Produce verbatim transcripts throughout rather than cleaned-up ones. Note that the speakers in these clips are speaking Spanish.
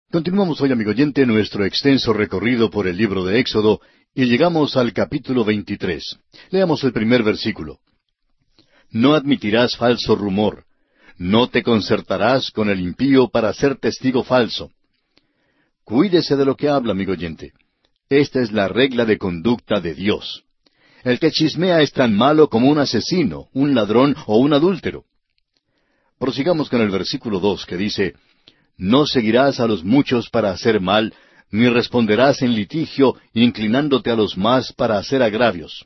Continuamos hoy, amigo oyente, nuestro extenso recorrido por el libro de Éxodo y llegamos al capítulo veintitrés. Leamos el primer versículo. No admitirás falso rumor, no te concertarás con el impío para ser testigo falso. Cuídese de lo que habla, amigo oyente. Esta es la regla de conducta de Dios. El que chismea es tan malo como un asesino, un ladrón o un adúltero. Prosigamos con el versículo dos, que dice, no seguirás a los muchos para hacer mal, ni responderás en litigio, inclinándote a los más para hacer agravios.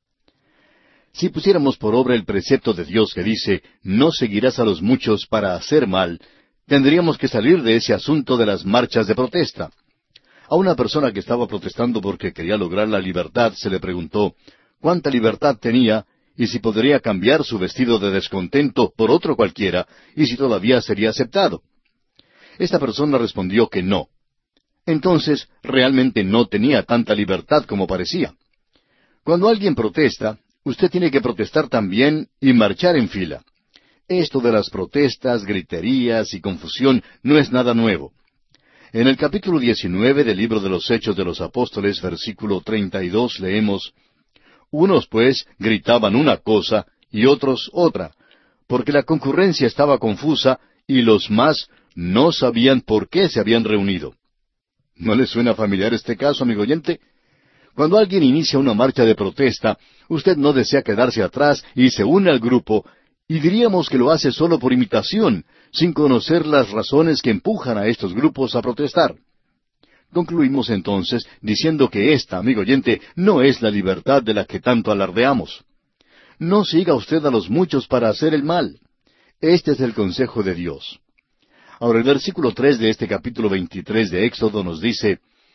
Si pusiéramos por obra el precepto de Dios que dice, no seguirás a los muchos para hacer mal, tendríamos que salir de ese asunto de las marchas de protesta. A una persona que estaba protestando porque quería lograr la libertad se le preguntó cuánta libertad tenía y si podría cambiar su vestido de descontento por otro cualquiera y si todavía sería aceptado. Esta persona respondió que no. Entonces, realmente no tenía tanta libertad como parecía. Cuando alguien protesta, usted tiene que protestar también y marchar en fila. Esto de las protestas, griterías y confusión no es nada nuevo. En el capítulo diecinueve del libro de los Hechos de los Apóstoles, versículo treinta y dos, leemos, unos pues gritaban una cosa y otros otra, porque la concurrencia estaba confusa y los más no sabían por qué se habían reunido. ¿No le suena familiar este caso, amigo oyente? Cuando alguien inicia una marcha de protesta, usted no desea quedarse atrás y se une al grupo, y diríamos que lo hace solo por imitación, sin conocer las razones que empujan a estos grupos a protestar. Concluimos entonces diciendo que esta, amigo oyente, no es la libertad de la que tanto alardeamos. No siga usted a los muchos para hacer el mal. Este es el consejo de Dios. Ahora el versículo tres de este capítulo veintitrés de Éxodo nos dice,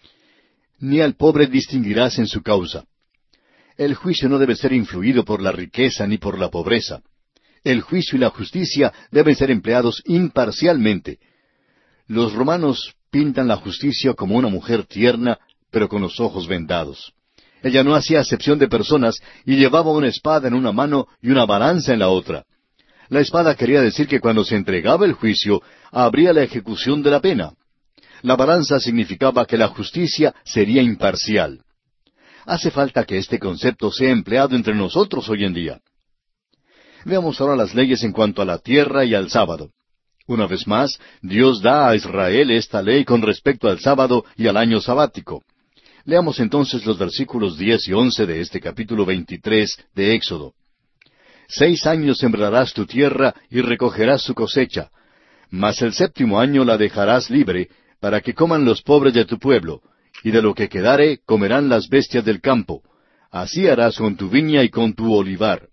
ni al pobre distinguirás en su causa. El juicio no debe ser influido por la riqueza ni por la pobreza. El juicio y la justicia deben ser empleados imparcialmente. Los romanos pintan la justicia como una mujer tierna, pero con los ojos vendados. Ella no hacía acepción de personas y llevaba una espada en una mano y una balanza en la otra. La espada quería decir que cuando se entregaba el juicio, habría la ejecución de la pena. La balanza significaba que la justicia sería imparcial. Hace falta que este concepto sea empleado entre nosotros hoy en día. Veamos ahora las leyes en cuanto a la tierra y al sábado. Una vez más, Dios da a Israel esta ley con respecto al sábado y al año sabático. Leamos entonces los versículos diez y once de este capítulo veintitrés de Éxodo. Seis años sembrarás tu tierra y recogerás su cosecha, mas el séptimo año la dejarás libre, para que coman los pobres de tu pueblo, y de lo que quedare comerán las bestias del campo. Así harás con tu viña y con tu olivar.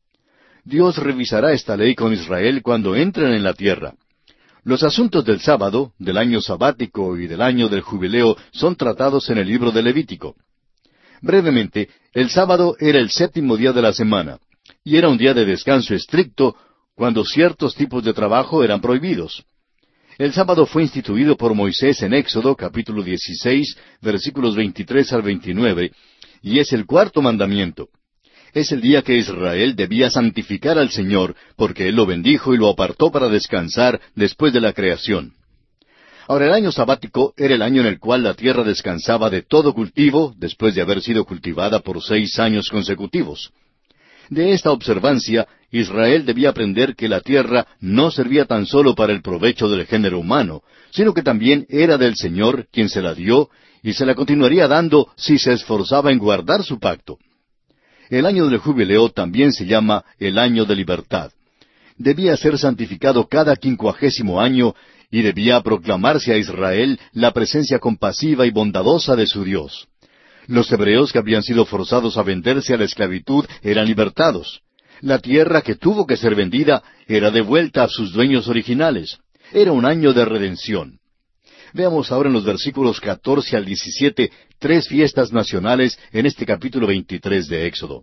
Dios revisará esta ley con Israel cuando entren en la tierra. Los asuntos del sábado, del año sabático y del año del jubileo son tratados en el libro de Levítico. Brevemente, el sábado era el séptimo día de la semana, y era un día de descanso estricto cuando ciertos tipos de trabajo eran prohibidos. El sábado fue instituido por Moisés en Éxodo, capítulo dieciséis, versículos veintitrés al veintinueve, y es el cuarto mandamiento. Es el día que Israel debía santificar al Señor, porque Él lo bendijo y lo apartó para descansar después de la creación. Ahora, el año sabático era el año en el cual la tierra descansaba de todo cultivo, después de haber sido cultivada por seis años consecutivos. De esta observancia, Israel debía aprender que la tierra no servía tan solo para el provecho del género humano, sino que también era del Señor quien se la dio, y se la continuaría dando si se esforzaba en guardar su pacto. El año del jubileo también se llama el año de libertad. Debía ser santificado cada quincuagésimo año, y debía proclamarse a Israel la presencia compasiva y bondadosa de su Dios. Los hebreos que habían sido forzados a venderse a la esclavitud eran libertados. La tierra que tuvo que ser vendida era devuelta a sus dueños originales. Era un año de redención. Veamos ahora en los versículos catorce al diecisiete tres fiestas nacionales en este capítulo veintitrés de Éxodo.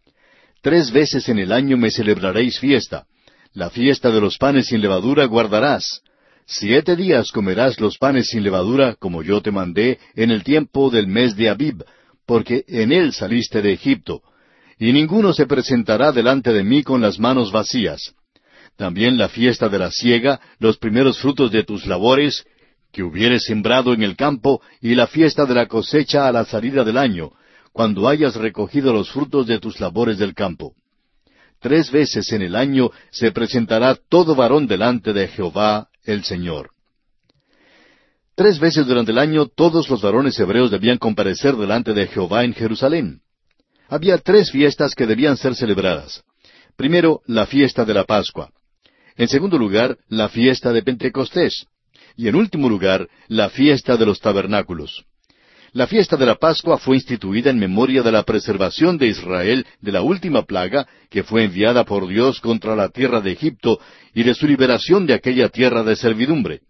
Tres veces en el año me celebraréis fiesta. La fiesta de los panes sin levadura guardarás. Siete días comerás los panes sin levadura, como yo te mandé, en el tiempo del mes de Abib, porque en él saliste de Egipto. Y ninguno se presentará delante de mí con las manos vacías. También la fiesta de la siega, los primeros frutos de tus labores, que hubieres sembrado en el campo, y la fiesta de la cosecha a la salida del año, cuando hayas recogido los frutos de tus labores del campo. Tres veces en el año se presentará todo varón delante de Jehová el Señor. Tres veces durante el año todos los varones hebreos debían comparecer delante de Jehová en Jerusalén. Había tres fiestas que debían ser celebradas. Primero, la fiesta de la Pascua. En segundo lugar, la fiesta de Pentecostés. Y en último lugar, la fiesta de los tabernáculos. La fiesta de la Pascua fue instituida en memoria de la preservación de Israel de la última plaga que fue enviada por Dios contra la tierra de Egipto y de su liberación de aquella tierra de servidumbre.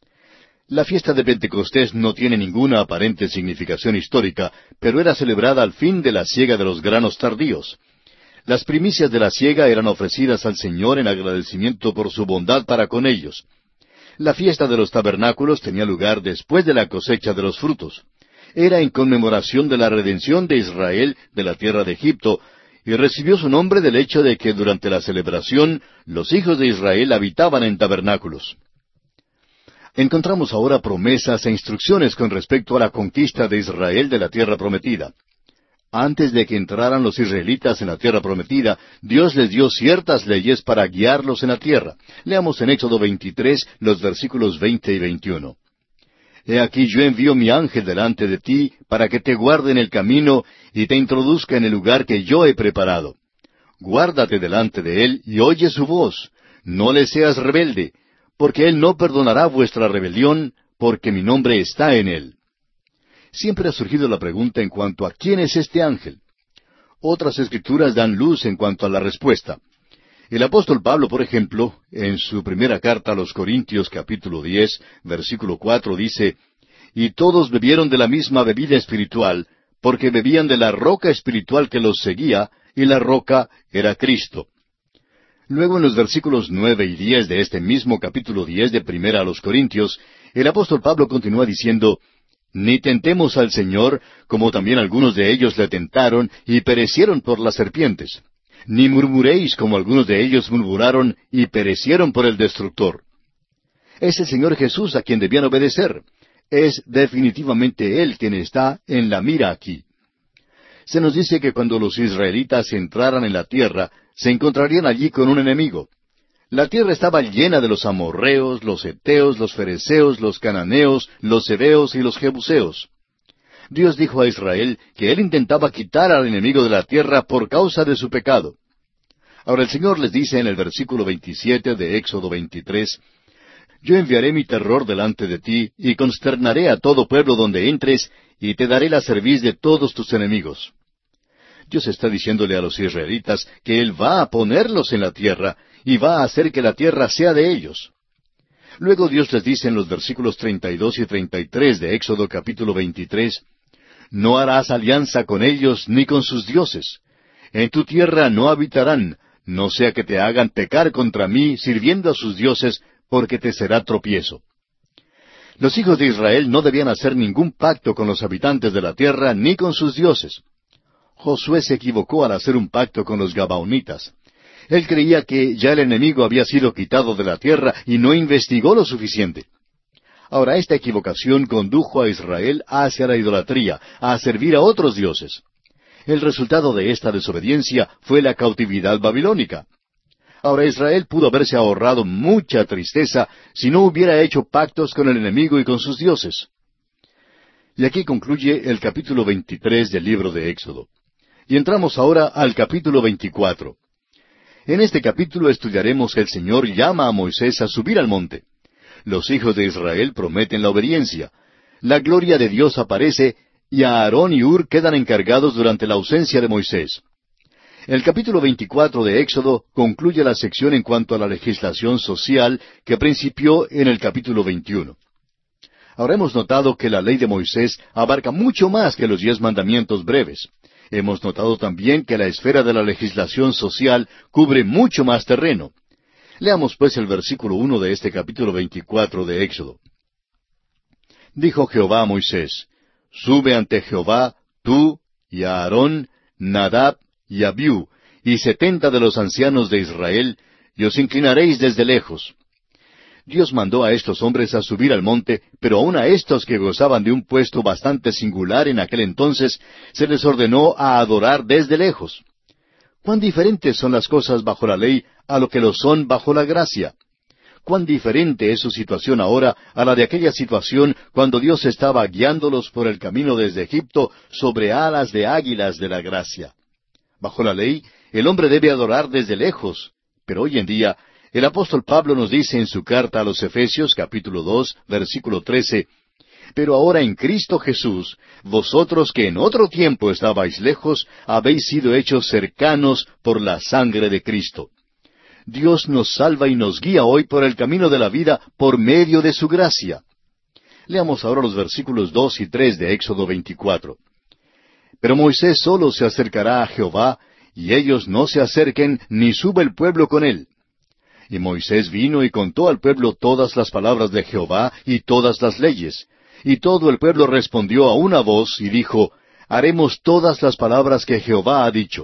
La fiesta de Pentecostés no tiene ninguna aparente significación histórica, pero era celebrada al fin de la siega de los granos tardíos. Las primicias de la siega eran ofrecidas al Señor en agradecimiento por su bondad para con ellos. La fiesta de los tabernáculos tenía lugar después de la cosecha de los frutos. Era en conmemoración de la redención de Israel de la tierra de Egipto, y recibió su nombre del hecho de que durante la celebración los hijos de Israel habitaban en tabernáculos. Encontramos ahora promesas e instrucciones con respecto a la conquista de Israel de la tierra prometida. Antes de que entraran los israelitas en la tierra prometida, Dios les dio ciertas leyes para guiarlos en la tierra. Leamos en Éxodo veintitrés los versículos veinte y veintiuno. He aquí yo envío mi ángel delante de ti para que te guarde en el camino y te introduzca en el lugar que yo he preparado. Guárdate delante de él y oye su voz. No le seas rebelde, porque él no perdonará vuestra rebelión, porque mi nombre está en él. Siempre ha surgido la pregunta en cuanto a quién es este ángel. Otras escrituras dan luz en cuanto a la respuesta. El apóstol Pablo, por ejemplo, en su primera carta a los Corintios capítulo diez, versículo cuatro, dice, «Y todos bebieron de la misma bebida espiritual, porque bebían de la roca espiritual que los seguía, y la roca era Cristo». Luego en los versículos nueve y diez de este mismo capítulo diez de Primera a los Corintios, el apóstol Pablo continúa diciendo, «Ni tentemos al Señor, como también algunos de ellos le tentaron, y perecieron por las serpientes. Ni murmuréis como algunos de ellos murmuraron, y perecieron por el destructor». Es el Señor Jesús a quien debían obedecer. Es definitivamente Él quien está en la mira aquí. Se nos dice que cuando los israelitas entraran en la tierra, se encontrarían allí con un enemigo. La tierra estaba llena de los amorreos, los heteos, los fereceos, los cananeos, los heveos y los jebuseos. Dios dijo a Israel que Él intentaba quitar al enemigo de la tierra por causa de su pecado. Ahora el Señor les dice en el versículo veintisiete de Éxodo veintitrés, «Yo enviaré mi terror delante de ti, y consternaré a todo pueblo donde entres, y te daré la cerviz de todos tus enemigos». Dios está diciéndole a los israelitas que Él va a ponerlos en la tierra y va a hacer que la tierra sea de ellos. Luego Dios les dice en los versículos treinta y dos y treinta y tres de Éxodo capítulo veintitrés, «No harás alianza con ellos ni con sus dioses. En tu tierra no habitarán, no sea que te hagan pecar contra mí sirviendo a sus dioses, porque te será tropiezo». Los hijos de Israel no debían hacer ningún pacto con los habitantes de la tierra ni con sus dioses. Josué se equivocó al hacer un pacto con los gabaonitas. Él creía que ya el enemigo había sido quitado de la tierra y no investigó lo suficiente. Ahora, esta equivocación condujo a Israel hacia la idolatría, a servir a otros dioses. El resultado de esta desobediencia fue la cautividad babilónica. Ahora, Israel pudo haberse ahorrado mucha tristeza si no hubiera hecho pactos con el enemigo y con sus dioses. Y aquí concluye el capítulo veintitrés del libro de Éxodo. Y entramos ahora al capítulo veinticuatro. En este capítulo estudiaremos que el Señor llama a Moisés a subir al monte. Los hijos de Israel prometen la obediencia. La gloria de Dios aparece y Aarón y Hur quedan encargados durante la ausencia de Moisés. El capítulo veinticuatro de Éxodo concluye la sección en cuanto a la legislación social que principió en el capítulo veintiuno. Ahora hemos notado que la ley de Moisés abarca mucho más que los diez mandamientos breves. Hemos notado también que la esfera de la legislación social cubre mucho más terreno. Leamos pues el versículo uno de este capítulo veinticuatro de Éxodo. Dijo Jehová a Moisés, «Sube ante Jehová, tú, y Aarón, Nadab, y Abiú, y setenta de los ancianos de Israel, y os inclinaréis desde lejos». Dios mandó a estos hombres a subir al monte, pero aun a estos que gozaban de un puesto bastante singular en aquel entonces, se les ordenó a adorar desde lejos. ¿Cuán diferentes son las cosas bajo la ley a lo que lo son bajo la gracia? ¿Cuán diferente es su situación ahora a la de aquella situación cuando Dios estaba guiándolos por el camino desde Egipto sobre alas de águilas de la gracia? Bajo la ley, el hombre debe adorar desde lejos, pero hoy en día, el apóstol Pablo nos dice en su carta a los Efesios, capítulo dos, versículo trece, «Pero ahora en Cristo Jesús, vosotros que en otro tiempo estabais lejos, habéis sido hechos cercanos por la sangre de Cristo». Dios nos salva y nos guía hoy por el camino de la vida por medio de su gracia. Leamos ahora los versículos dos y tres de Éxodo veinticuatro. «Pero Moisés solo se acercará a Jehová, y ellos no se acerquen, ni suba el pueblo con él». Y Moisés vino y contó al pueblo todas las palabras de Jehová y todas las leyes. Y todo el pueblo respondió a una voz y dijo, «Haremos todas las palabras que Jehová ha dicho».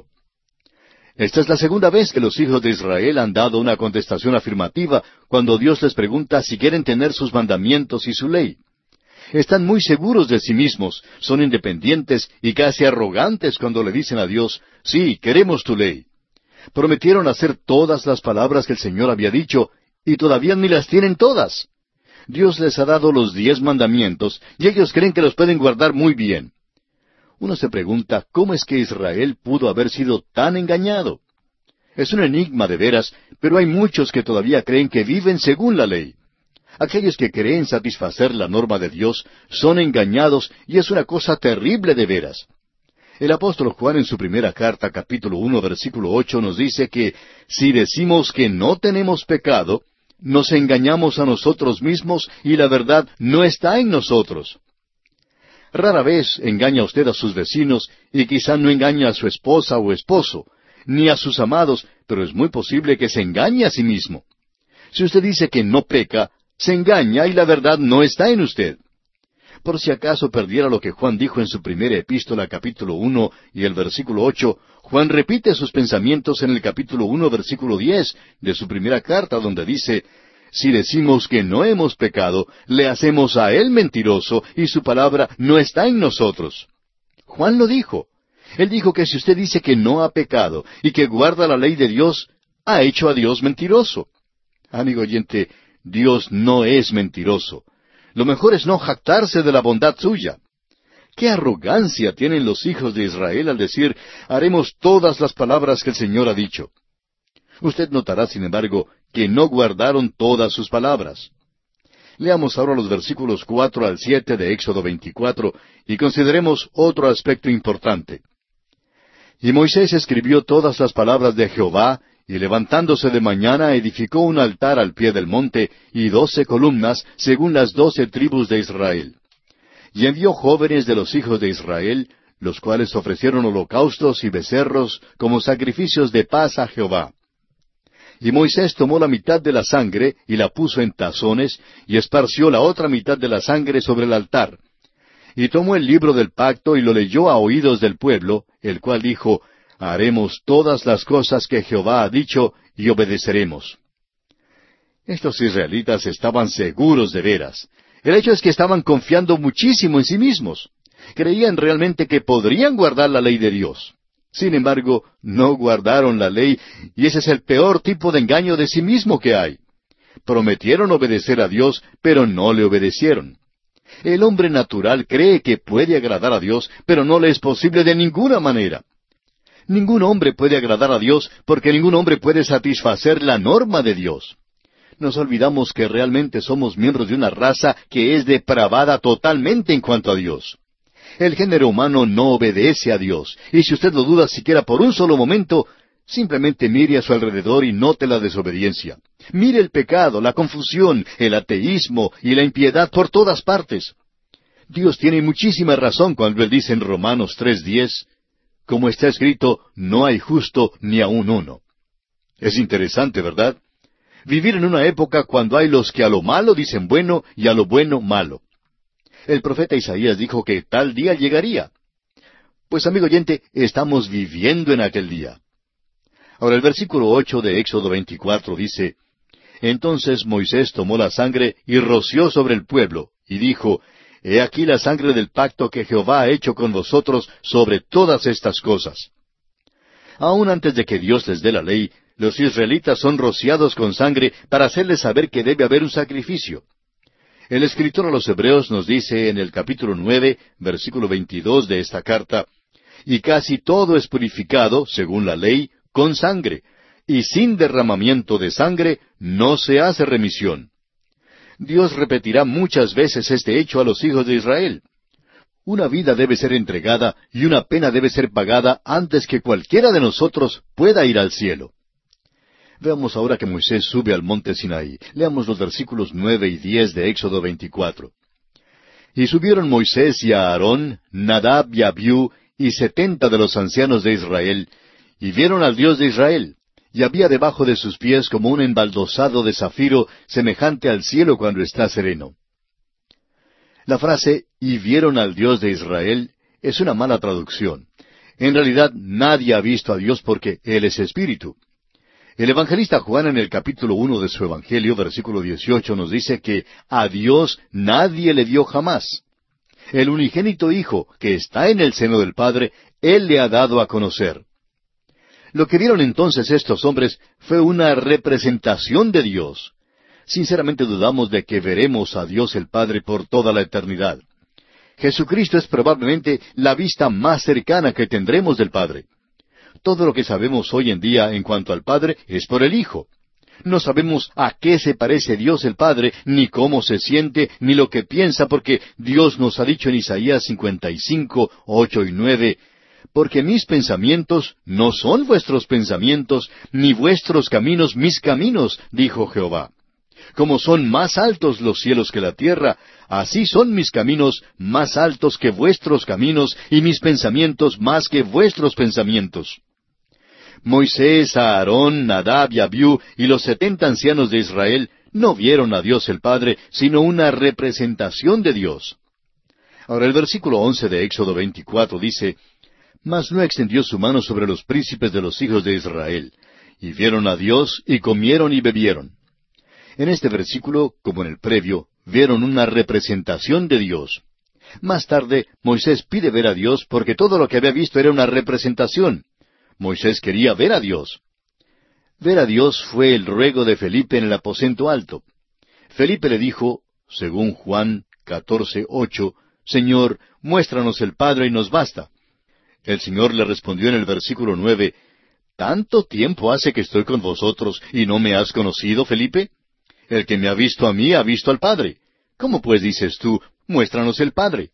Esta es la segunda vez que los hijos de Israel han dado una contestación afirmativa cuando Dios les pregunta si quieren tener sus mandamientos y su ley. Están muy seguros de sí mismos, son independientes y casi arrogantes cuando le dicen a Dios, «Sí, queremos tu ley». Prometieron hacer todas las palabras que el Señor había dicho, y todavía ni las tienen todas. Dios les ha dado los diez mandamientos, y ellos creen que los pueden guardar muy bien. Uno se pregunta, ¿cómo es que Israel pudo haber sido tan engañado? Es un enigma de veras, pero hay muchos que todavía creen que viven según la ley. Aquellos que creen satisfacer la norma de Dios son engañados, y es una cosa terrible de veras. El apóstol Juan en su primera carta, capítulo uno, versículo ocho, nos dice que si decimos que no tenemos pecado, nos engañamos a nosotros mismos y la verdad no está en nosotros. Rara vez engaña usted a sus vecinos y quizá no engaña a su esposa o esposo, ni a sus amados, pero es muy posible que se engañe a sí mismo. Si usted dice que no peca, se engaña y la verdad no está en usted. Por si acaso perdiera lo que Juan dijo en su primera epístola, capítulo uno, y el versículo ocho, Juan repite sus pensamientos en el capítulo uno, versículo diez, de su primera carta, donde dice, «Si decimos que no hemos pecado, le hacemos a él mentiroso, y su palabra no está en nosotros». Juan lo dijo. Él dijo que si usted dice que no ha pecado, y que guarda la ley de Dios, ha hecho a Dios mentiroso. Amigo oyente, Dios no es mentiroso. Lo mejor es no jactarse de la bondad suya. ¡Qué arrogancia tienen los hijos de Israel al decir, haremos todas las palabras que el Señor ha dicho! Usted notará, sin embargo, que no guardaron todas sus palabras. Leamos ahora los versículos cuatro al siete de Éxodo veinticuatro y consideremos otro aspecto importante. «Y Moisés escribió todas las palabras de Jehová, y levantándose de mañana edificó un altar al pie del monte y doce columnas según las doce tribus de Israel. Y envió jóvenes de los hijos de Israel, los cuales ofrecieron holocaustos y becerros como sacrificios de paz a Jehová. Y Moisés tomó la mitad de la sangre y la puso en tazones, y esparció la otra mitad de la sangre sobre el altar. Y tomó el libro del pacto y lo leyó a oídos del pueblo, el cual dijo, haremos todas las cosas que Jehová ha dicho, y obedeceremos. Estos israelitas estaban seguros de veras. El hecho es que estaban confiando muchísimo en sí mismos. Creían realmente que podrían guardar la ley de Dios. Sin embargo, no guardaron la ley, y ese es el peor tipo de engaño de sí mismo que hay. Prometieron obedecer a Dios, pero no le obedecieron. El hombre natural cree que puede agradar a Dios, pero no le es posible de ninguna manera. Ningún hombre puede agradar a Dios porque ningún hombre puede satisfacer la norma de Dios. Nos olvidamos que realmente somos miembros de una raza que es depravada totalmente en cuanto a Dios. El género humano no obedece a Dios, y si usted lo duda siquiera por un solo momento, simplemente mire a su alrededor y note la desobediencia. Mire el pecado, la confusión, el ateísmo y la impiedad por todas partes. Dios tiene muchísima razón cuando Él dice en Romanos tres diez, como está escrito, no hay justo ni aun uno. Es interesante, ¿verdad? Vivir en una época cuando hay los que a lo malo dicen bueno y a lo bueno malo. El profeta Isaías dijo que tal día llegaría. Pues, amigo oyente, estamos viviendo en aquel día. Ahora, el versículo ocho de Éxodo veinticuatro dice, Entonces Moisés tomó la sangre y roció sobre el pueblo, y dijo, He aquí la sangre del pacto que Jehová ha hecho con vosotros sobre todas estas cosas. Aún antes de que Dios les dé la ley, los israelitas son rociados con sangre para hacerles saber que debe haber un sacrificio. El escritor a los Hebreos nos dice en el capítulo nueve, versículo veintidós de esta carta, Y casi todo es purificado, según la ley, con sangre, y sin derramamiento de sangre no se hace remisión. Dios repetirá muchas veces este hecho a los hijos de Israel. Una vida debe ser entregada y una pena debe ser pagada antes que cualquiera de nosotros pueda ir al cielo. Veamos ahora que Moisés sube al monte Sinaí. Leamos los versículos nueve y diez de Éxodo veinticuatro. Y subieron Moisés y Aarón, Nadab y Abiú, y setenta de los ancianos de Israel, y vieron al Dios de Israel, y había debajo de sus pies como un embaldosado de zafiro, semejante al cielo cuando está sereno. La frase, y vieron al Dios de Israel, es una mala traducción. En realidad, nadie ha visto a Dios porque Él es Espíritu. El evangelista Juan en el capítulo uno de su Evangelio, versículo dieciocho, nos dice que a Dios nadie le vio jamás. El unigénito Hijo, que está en el seno del Padre, Él le ha dado a conocer. Lo que vieron entonces estos hombres fue una representación de Dios. Sinceramente dudamos de que veremos a Dios el Padre por toda la eternidad. Jesucristo es probablemente la vista más cercana que tendremos del Padre. Todo lo que sabemos hoy en día en cuanto al Padre es por el Hijo. No sabemos a qué se parece Dios el Padre, ni cómo se siente, ni lo que piensa, porque Dios nos ha dicho en Isaías cincuenta y cinco, ocho y nueve, porque mis pensamientos no son vuestros pensamientos, ni vuestros caminos mis caminos, dijo Jehová. Como son más altos los cielos que la tierra, así son mis caminos más altos que vuestros caminos, y mis pensamientos más que vuestros pensamientos. Moisés, Aarón, Nadab y Abiú y los setenta ancianos de Israel no vieron a Dios el Padre, sino una representación de Dios. Ahora el versículo once de Éxodo veinticuatro dice, Mas no extendió su mano sobre los príncipes de los hijos de Israel, y vieron a Dios, y comieron y bebieron. En este versículo, como en el previo, vieron una representación de Dios. Más tarde, Moisés pide ver a Dios porque todo lo que había visto era una representación. Moisés quería ver a Dios. Ver a Dios fue el ruego de Felipe en el aposento alto. Felipe le dijo, según Juan catorce, ocho, Señor, muéstranos el Padre y nos basta. El Señor le respondió en el versículo nueve, ¿Tanto tiempo hace que estoy con vosotros y no me has conocido, Felipe? El que me ha visto a mí ha visto al Padre. ¿Cómo pues dices tú, muéstranos el Padre?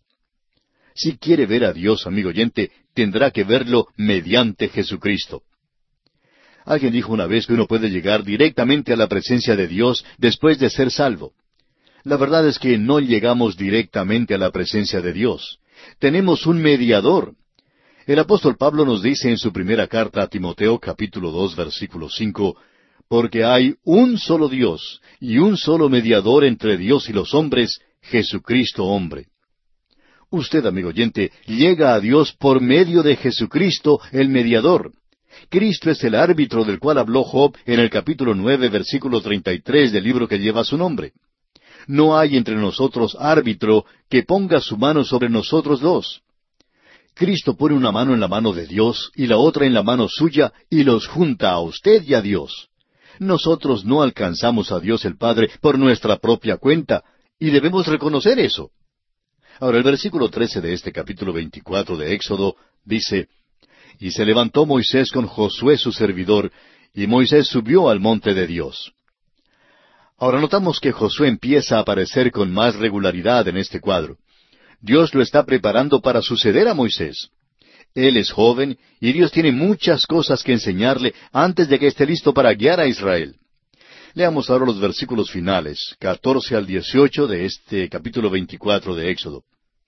Si quiere ver a Dios, amigo oyente, tendrá que verlo mediante Jesucristo. Alguien dijo una vez que uno puede llegar directamente a la presencia de Dios después de ser salvo. La verdad es que no llegamos directamente a la presencia de Dios. Tenemos un mediador. El apóstol Pablo nos dice en su primera carta a Timoteo, capítulo dos, versículo cinco, Porque hay un solo Dios y un solo mediador entre Dios y los hombres, Jesucristo hombre. Usted, amigo oyente, llega a Dios por medio de Jesucristo, el mediador. Cristo es el árbitro del cual habló Job en el capítulo nueve, versículo treinta y tres del libro que lleva su nombre. No hay entre nosotros árbitro que ponga su mano sobre nosotros dos. Cristo pone una mano en la mano de Dios y la otra en la mano suya y los junta a usted y a Dios. Nosotros no alcanzamos a Dios el Padre por nuestra propia cuenta, y debemos reconocer eso. Ahora el versículo trece de este capítulo veinticuatro de Éxodo dice, Y se levantó Moisés con Josué su servidor, y Moisés subió al monte de Dios. Ahora notamos que Josué empieza a aparecer con más regularidad en este cuadro. Dios lo está preparando para suceder a Moisés. Él es joven y Dios tiene muchas cosas que enseñarle antes de que esté listo para guiar a Israel. Leamos ahora los versículos finales, catorce al dieciocho de este capítulo veinticuatro de Éxodo.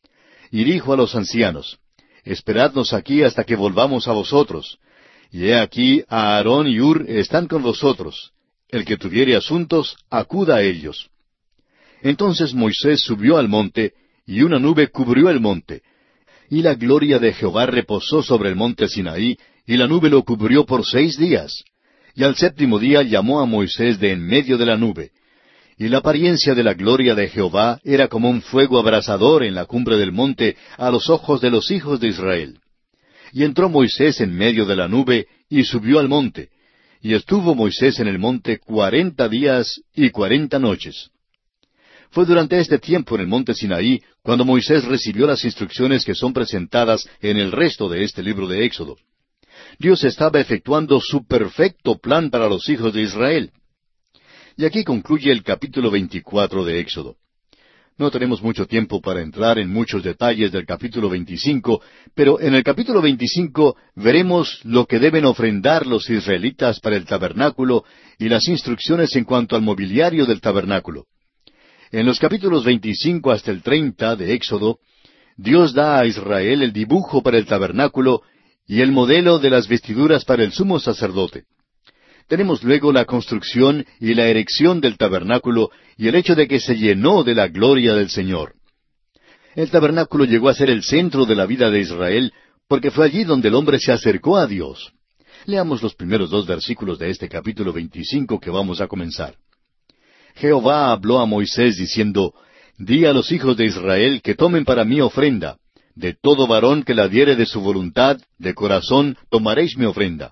Y dijo a los ancianos, Esperadnos aquí hasta que volvamos a vosotros. Y he aquí, Aarón y Hur están con vosotros. El que tuviere asuntos, acuda a ellos. Entonces Moisés subió al monte, y una nube cubrió el monte. Y la gloria de Jehová reposó sobre el monte Sinaí, y la nube lo cubrió por seis días. Y al séptimo día llamó a Moisés de en medio de la nube. Y la apariencia de la gloria de Jehová era como un fuego abrasador en la cumbre del monte a los ojos de los hijos de Israel. Y entró Moisés en medio de la nube y subió al monte. Y estuvo Moisés en el monte cuarenta días y cuarenta noches. Fue durante este tiempo en el monte Sinaí cuando Moisés recibió las instrucciones que son presentadas en el resto de este libro de Éxodo. Dios estaba efectuando su perfecto plan para los hijos de Israel. Y aquí concluye el capítulo veinticuatro de Éxodo. No tenemos mucho tiempo para entrar en muchos detalles del capítulo veinticinco, pero en el capítulo veinticinco veremos lo que deben ofrendar los israelitas para el tabernáculo y las instrucciones en cuanto al mobiliario del tabernáculo. En los capítulos veinticinco hasta el treinta de Éxodo, Dios da a Israel el dibujo para el tabernáculo y el modelo de las vestiduras para el sumo sacerdote. Tenemos luego la construcción y la erección del tabernáculo y el hecho de que se llenó de la gloria del Señor. El tabernáculo llegó a ser el centro de la vida de Israel porque fue allí donde el hombre se acercó a Dios. Leamos los primeros dos versículos de este capítulo veinticinco que vamos a comenzar. Jehová habló a Moisés diciendo, Di a los hijos de Israel que tomen para mí ofrenda. De todo varón que la diere de su voluntad, de corazón, tomaréis mi ofrenda.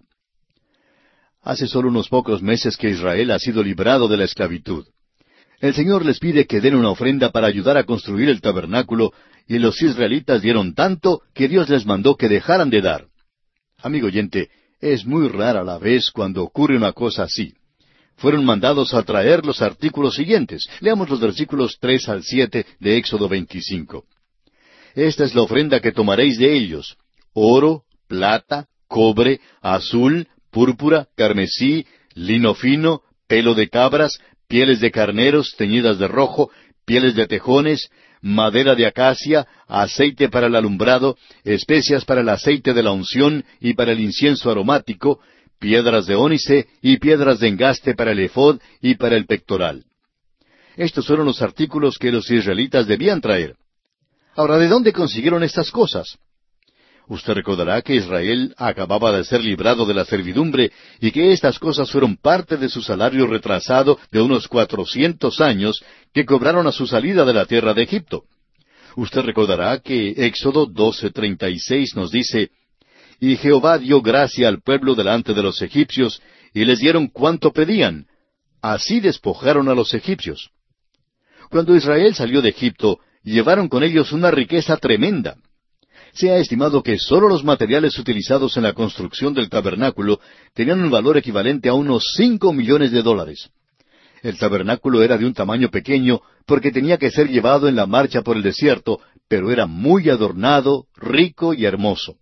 Hace solo unos pocos meses que Israel ha sido librado de la esclavitud. El Señor les pide que den una ofrenda para ayudar a construir el tabernáculo, y los israelitas dieron tanto que Dios les mandó que dejaran de dar. Amigo oyente, es muy rara la vez cuando ocurre una cosa así. Fueron mandados a traer los artículos siguientes. Leamos los versículos tres al siete de Éxodo veinticinco. Esta es la ofrenda que tomaréis de ellos: oro, plata, cobre, azul, púrpura, carmesí, lino fino, pelo de cabras, pieles de carneros teñidas de rojo, pieles de tejones, madera de acacia, aceite para el alumbrado, especias para el aceite de la unción y para el incienso aromático, piedras de ónice y piedras de engaste para el ephod y para el pectoral. Estos fueron los artículos que los israelitas debían traer. Ahora, ¿de dónde consiguieron estas cosas? Usted recordará que Israel acababa de ser librado de la servidumbre y que estas cosas fueron parte de su salario retrasado de unos cuatrocientos años que cobraron a su salida de la tierra de Egipto. Usted recordará que Éxodo doce treinta y seis nos dice, Y Jehová dio gracia al pueblo delante de los egipcios, y les dieron cuanto pedían. Así despojaron a los egipcios. Cuando Israel salió de Egipto, llevaron con ellos una riqueza tremenda. Se ha estimado que sólo los materiales utilizados en la construcción del tabernáculo tenían un valor equivalente a unos cinco millones de dólares. El tabernáculo era de un tamaño pequeño porque tenía que ser llevado en la marcha por el desierto, pero era muy adornado, rico y hermoso.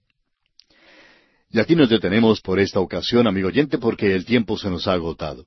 Y aquí nos detenemos por esta ocasión, amigo oyente, porque el tiempo se nos ha agotado.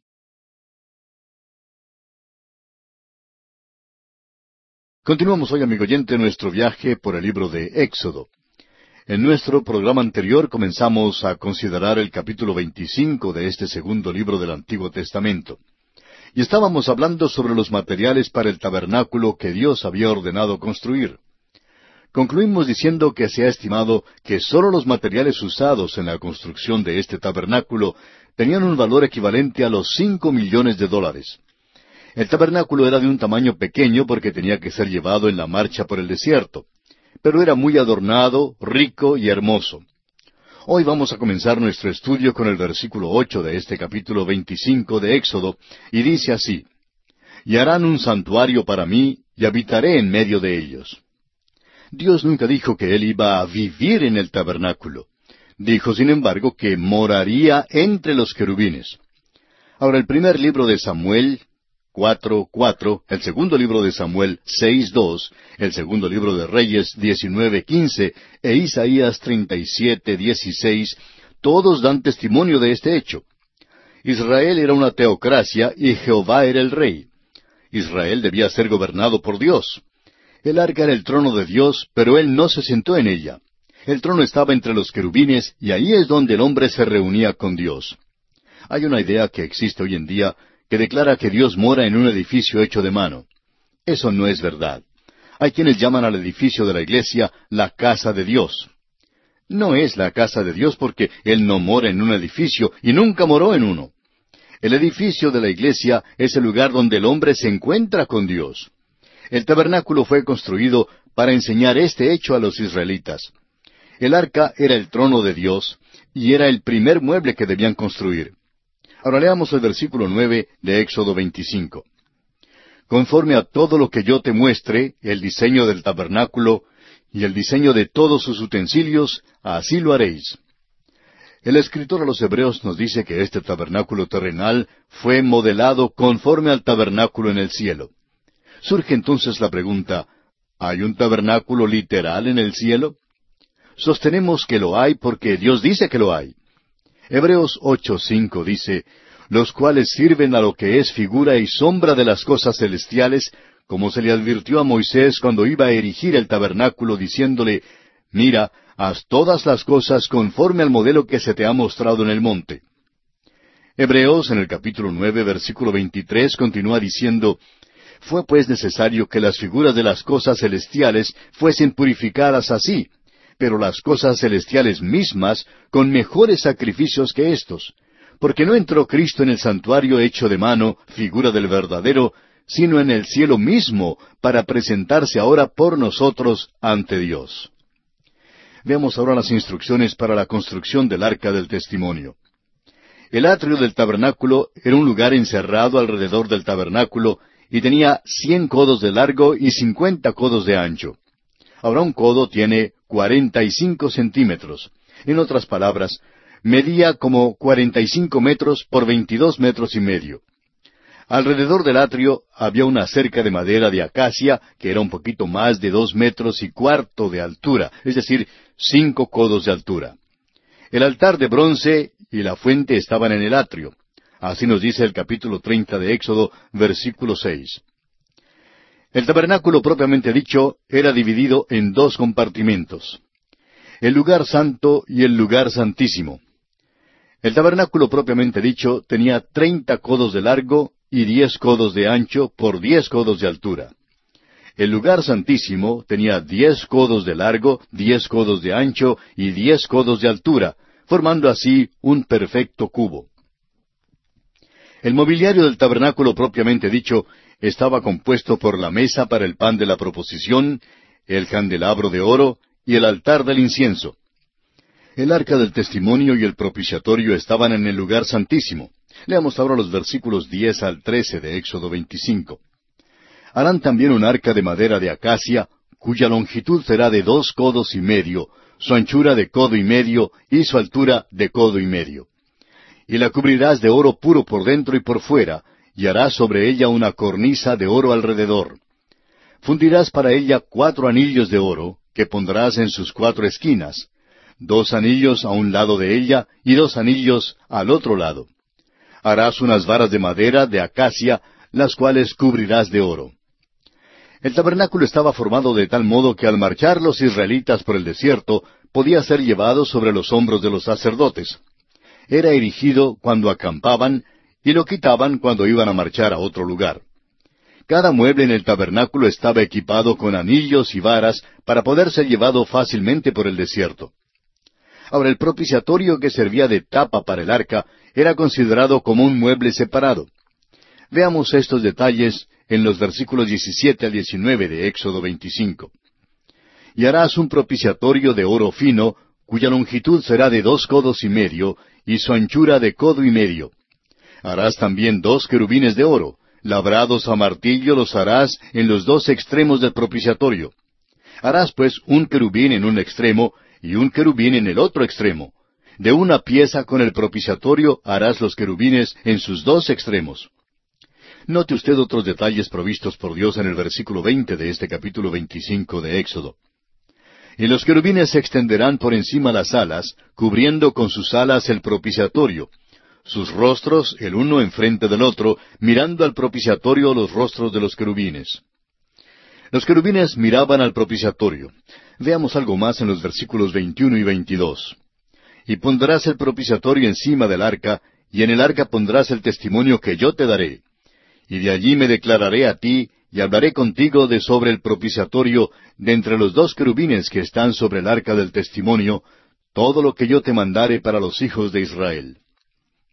Continuamos hoy, amigo oyente, nuestro viaje por el libro de Éxodo. En nuestro programa anterior comenzamos a considerar el capítulo veinticinco de este segundo libro del Antiguo Testamento. Y estábamos hablando sobre los materiales para el tabernáculo que Dios había ordenado construir. Concluimos diciendo que se ha estimado que sólo los materiales usados en la construcción de este tabernáculo tenían un valor equivalente a los cinco millones de dólares. El tabernáculo era de un tamaño pequeño porque tenía que ser llevado en la marcha por el desierto, pero era muy adornado, rico y hermoso. Hoy vamos a comenzar nuestro estudio con el versículo ocho de este capítulo veinticinco de Éxodo, y dice así, Y harán un santuario para mí, y habitaré en medio de ellos. Dios nunca dijo que Él iba a vivir en el tabernáculo. Dijo, sin embargo, que moraría entre los querubines. Ahora, el primer libro de Samuel, cuatro cuatro, el segundo libro de Samuel, seis dos, el segundo libro de Reyes, diecinueve quince, e Isaías treinta y siete dieciséis, todos dan testimonio de este hecho. Israel era una teocracia y Jehová era el rey. Israel debía ser gobernado por Dios. El arca era el trono de Dios, pero Él no se sentó en ella. El trono estaba entre los querubines, y ahí es donde el hombre se reunía con Dios. Hay una idea que existe hoy en día que declara que Dios mora en un edificio hecho de mano. Eso no es verdad. Hay quienes llaman al edificio de la iglesia la casa de Dios. No es la casa de Dios porque Él no mora en un edificio y nunca moró en uno. El edificio de la iglesia es el lugar donde el hombre se encuentra con Dios. El tabernáculo fue construido para enseñar este hecho a los israelitas. El arca era el trono de Dios y era el primer mueble que debían construir. Ahora leamos el versículo nueve de Éxodo veinticinco. Conforme a todo lo que yo te muestre, el diseño del tabernáculo y el diseño de todos sus utensilios, así lo haréis. El escritor a los Hebreos nos dice que este tabernáculo terrenal fue modelado conforme al tabernáculo en el cielo. Surge entonces la pregunta, ¿hay un tabernáculo literal en el cielo? Sostenemos que lo hay porque Dios dice que lo hay. Hebreos ocho cinco dice, los cuales sirven a lo que es figura y sombra de las cosas celestiales, como se le advirtió a Moisés cuando iba a erigir el tabernáculo, diciéndole, mira, haz todas las cosas conforme al modelo que se te ha mostrado en el monte. Hebreos, en el capítulo nueve, versículo veintitrés, continúa diciendo, fue pues necesario que las figuras de las cosas celestiales fuesen purificadas así, pero las cosas celestiales mismas con mejores sacrificios que éstos, porque no entró Cristo en el santuario hecho de mano, figura del verdadero, sino en el cielo mismo, para presentarse ahora por nosotros ante Dios. Veamos ahora las instrucciones para la construcción del arca del testimonio. El atrio del tabernáculo era un lugar encerrado alrededor del tabernáculo y tenía cien codos de largo y cincuenta codos de ancho. Ahora un codo tiene cuarenta y cinco centímetros. En otras palabras, medía como cuarenta y cinco metros por veintidós metros y medio. Alrededor del atrio había una cerca de madera de acacia que era un poquito más de dos metros y cuarto de altura, es decir, cinco codos de altura. El altar de bronce y la fuente estaban en el atrio. Así nos dice el capítulo treinta de Éxodo, versículo seis. El tabernáculo propiamente dicho era dividido en dos compartimentos, el lugar santo y el lugar santísimo. El tabernáculo propiamente dicho tenía treinta codos de largo y diez codos de ancho por diez codos de altura. El lugar santísimo tenía diez codos de largo, diez codos de ancho y diez codos de altura, formando así un perfecto cubo. El mobiliario del tabernáculo propiamente dicho estaba compuesto por la mesa para el pan de la proposición, el candelabro de oro y el altar del incienso. El arca del testimonio y el propiciatorio estaban en el lugar santísimo. Leamos ahora los versículos diez al trece de Éxodo veinticinco. Harán también un arca de madera de acacia, cuya longitud será de dos codos y medio, su anchura de codo y medio, y su altura de codo y medio. Y la cubrirás de oro puro por dentro y por fuera, y harás sobre ella una cornisa de oro alrededor. Fundirás para ella cuatro anillos de oro, que pondrás en sus cuatro esquinas, dos anillos a un lado de ella, y dos anillos al otro lado. Harás unas varas de madera de acacia, las cuales cubrirás de oro. El tabernáculo estaba formado de tal modo que al marchar los israelitas por el desierto, podía ser llevado sobre los hombros de los sacerdotes. Era erigido cuando acampaban, y lo quitaban cuando iban a marchar a otro lugar. Cada mueble en el tabernáculo estaba equipado con anillos y varas para poder ser llevado fácilmente por el desierto. Ahora, el propiciatorio que servía de tapa para el arca era considerado como un mueble separado. Veamos estos detalles en los versículos diecisiete al diecinueve de Éxodo veinticinco. Y harás un propiciatorio de oro fino, cuya longitud será de dos codos y medio, y su anchura de codo y medio. Harás también dos querubines de oro, labrados a martillo los harás en los dos extremos del propiciatorio. Harás pues un querubín en un extremo, y un querubín en el otro extremo. De una pieza con el propiciatorio harás los querubines en sus dos extremos. Note usted otros detalles provistos por Dios en el versículo veinte de este capítulo veinticinco de Éxodo. Y los querubines se extenderán por encima las alas, cubriendo con sus alas el propiciatorio, sus rostros el uno enfrente del otro, mirando al propiciatorio los rostros de los querubines. Los querubines miraban al propiciatorio. Veamos algo más en los versículos veintiuno y veintidós. Y pondrás el propiciatorio encima del arca, y en el arca pondrás el testimonio que yo te daré. Y de allí me declararé a ti, y hablaré contigo de sobre el propiciatorio, de entre los dos querubines que están sobre el arca del testimonio, todo lo que yo te mandare para los hijos de Israel.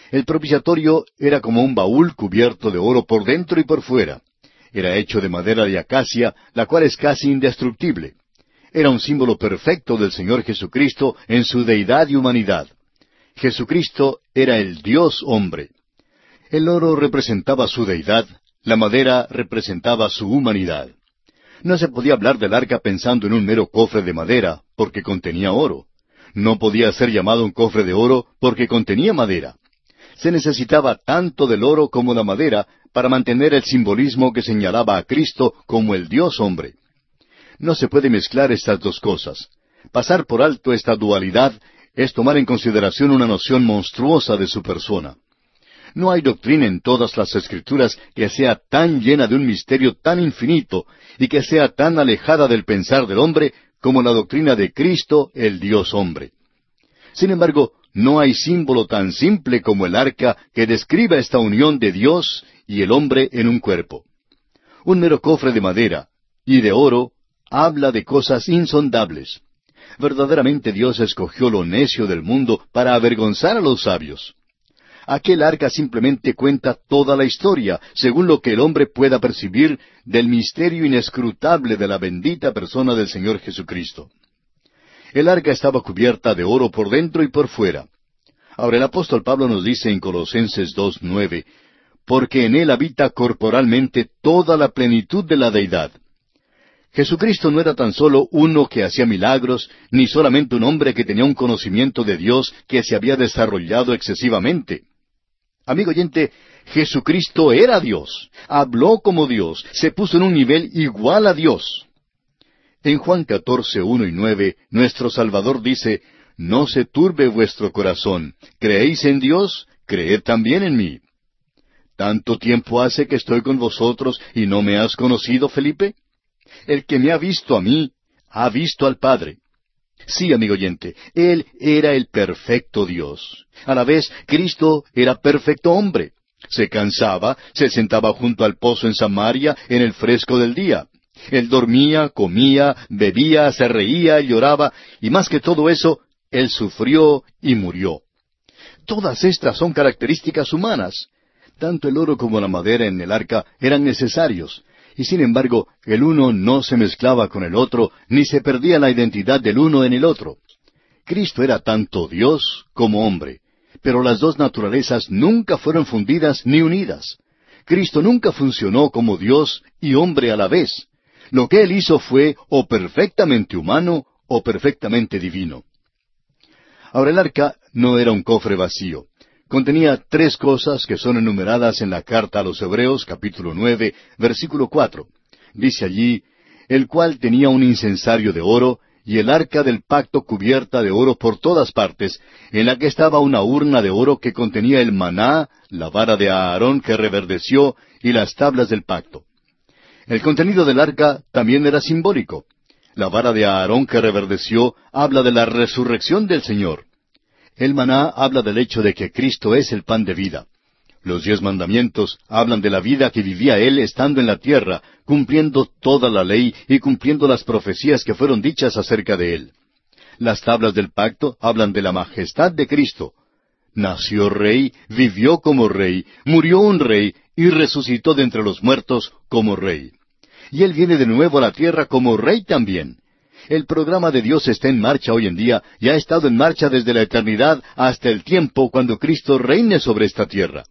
El propiciatorio era como un baúl cubierto de oro por dentro y por fuera. Era hecho de madera de acacia, la cual es casi indestructible. Era un símbolo perfecto del Señor Jesucristo en su deidad y humanidad. Jesucristo era el Dios hombre. El oro representaba su deidad, la madera representaba su humanidad. No se podía hablar del arca pensando en un mero cofre de madera, porque contenía oro. No podía ser llamado un cofre de oro porque contenía madera. Se necesitaba tanto del oro como la madera para mantener el simbolismo que señalaba a Cristo como el Dios hombre. No se puede mezclar estas dos cosas. Pasar por alto esta dualidad es tomar en consideración una noción monstruosa de su persona. No hay doctrina en todas las Escrituras que sea tan llena de un misterio tan infinito y que sea tan alejada del pensar del hombre como la doctrina de Cristo, el Dios hombre. Sin embargo, no hay símbolo tan simple como el arca que describa esta unión de Dios y el hombre en un cuerpo. Un mero cofre de madera y de oro habla de cosas insondables. Verdaderamente Dios escogió lo necio del mundo para avergonzar a los sabios. Aquel arca simplemente cuenta toda la historia, según lo que el hombre pueda percibir del misterio inescrutable de la bendita persona del Señor Jesucristo. El arca estaba cubierta de oro por dentro y por fuera. Ahora el apóstol Pablo nos dice en Colosenses dos nueve, porque en él habita corporalmente toda la plenitud de la deidad. Jesucristo no era tan solo uno que hacía milagros, ni solamente un hombre que tenía un conocimiento de Dios que se había desarrollado excesivamente. Amigo oyente, Jesucristo era Dios, habló como Dios, se puso en un nivel igual a Dios. En Juan catorce, uno y nueve, nuestro Salvador dice, no se turbe vuestro corazón, ¿creéis en Dios? Creed también en mí. ¿Tanto tiempo hace que estoy con vosotros y no me has conocido, Felipe? El que me ha visto a mí, ha visto al Padre. Sí, amigo oyente, Él era el perfecto Dios. A la vez, Cristo era perfecto hombre. Se cansaba, se sentaba junto al pozo en Samaria en el fresco del día. Él dormía, comía, bebía, se reía, lloraba, y más que todo eso, Él sufrió y murió. Todas estas son características humanas. Tanto el oro como la madera en el arca eran necesarios. Y sin embargo, el uno no se mezclaba con el otro, ni se perdía la identidad del uno en el otro. Cristo era tanto Dios como hombre, pero las dos naturalezas nunca fueron fundidas ni unidas. Cristo nunca funcionó como Dios y hombre a la vez. Lo que Él hizo fue o perfectamente humano o perfectamente divino. Ahora el arca no era un cofre vacío. Contenía tres cosas que son enumeradas en la carta a los Hebreos, capítulo nueve, versículo cuatro. Dice allí, el cual tenía un incensario de oro, y el arca del pacto cubierta de oro por todas partes, en la que estaba una urna de oro que contenía el maná, la vara de Aarón que reverdeció, y las tablas del pacto. El contenido del arca también era simbólico. La vara de Aarón que reverdeció habla de la resurrección del Señor. El maná habla del hecho de que Cristo es el pan de vida. Los diez mandamientos hablan de la vida que vivía Él estando en la tierra, cumpliendo toda la ley y cumpliendo las profecías que fueron dichas acerca de Él. Las tablas del pacto hablan de la majestad de Cristo. Nació rey, vivió como rey, murió un rey y resucitó de entre los muertos como rey. Y Él viene de nuevo a la tierra como rey también. El programa de Dios está en marcha hoy en día y ha estado en marcha desde la eternidad hasta el tiempo cuando Cristo reine sobre esta tierra.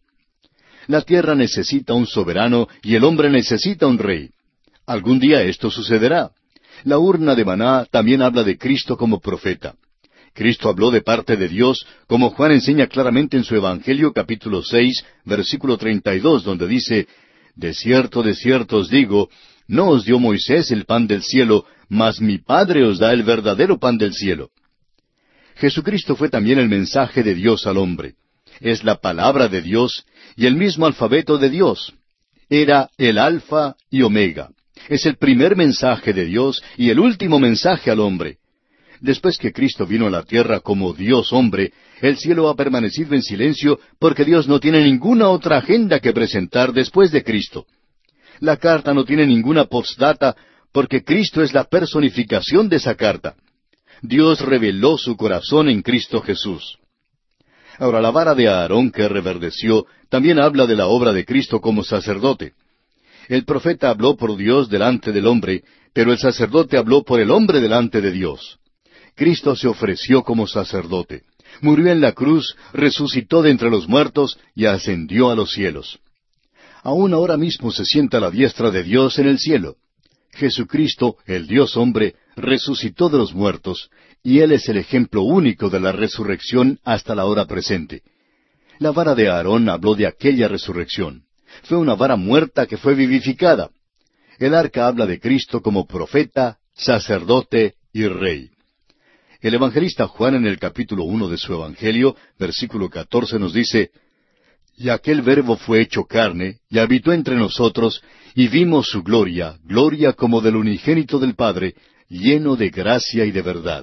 La tierra necesita un soberano y el hombre necesita un rey. Algún día esto sucederá. La urna de maná también habla de Cristo como profeta. Cristo habló de parte de Dios, como Juan enseña claramente en su Evangelio capítulo seis, versículo treinta y dos, donde dice, De cierto, de cierto os digo, no os dio Moisés el pan del cielo, mas mi Padre os da el verdadero pan del cielo. Jesucristo fue también el mensaje de Dios al hombre. Es la palabra de Dios y el mismo alfabeto de Dios. Era el Alfa y Omega. Es el primer mensaje de Dios y el último mensaje al hombre. Después que Cristo vino a la tierra como Dios hombre, el cielo ha permanecido en silencio porque Dios no tiene ninguna otra agenda que presentar después de Cristo. La carta no tiene ninguna postdata porque Cristo es la personificación de esa carta. Dios reveló su corazón en Cristo Jesús. Ahora, la vara de Aarón que reverdeció también habla de la obra de Cristo como sacerdote. El profeta habló por Dios delante del hombre, pero el sacerdote habló por el hombre delante de Dios. Cristo se ofreció como sacerdote. Murió en la cruz, resucitó de entre los muertos y ascendió a los cielos. Aún ahora mismo se sienta a la diestra de Dios en el cielo. Jesucristo, el Dios hombre, resucitó de los muertos, y Él es el ejemplo único de la resurrección hasta la hora presente. La vara de Aarón habló de aquella resurrección. Fue una vara muerta que fue vivificada. El arca habla de Cristo como profeta, sacerdote y rey. El evangelista Juan en el capítulo uno de su Evangelio, versículo catorce, nos dice: Y aquel Verbo fue hecho carne, y habitó entre nosotros, y vimos su gloria, gloria como del unigénito del Padre, lleno de gracia y de verdad.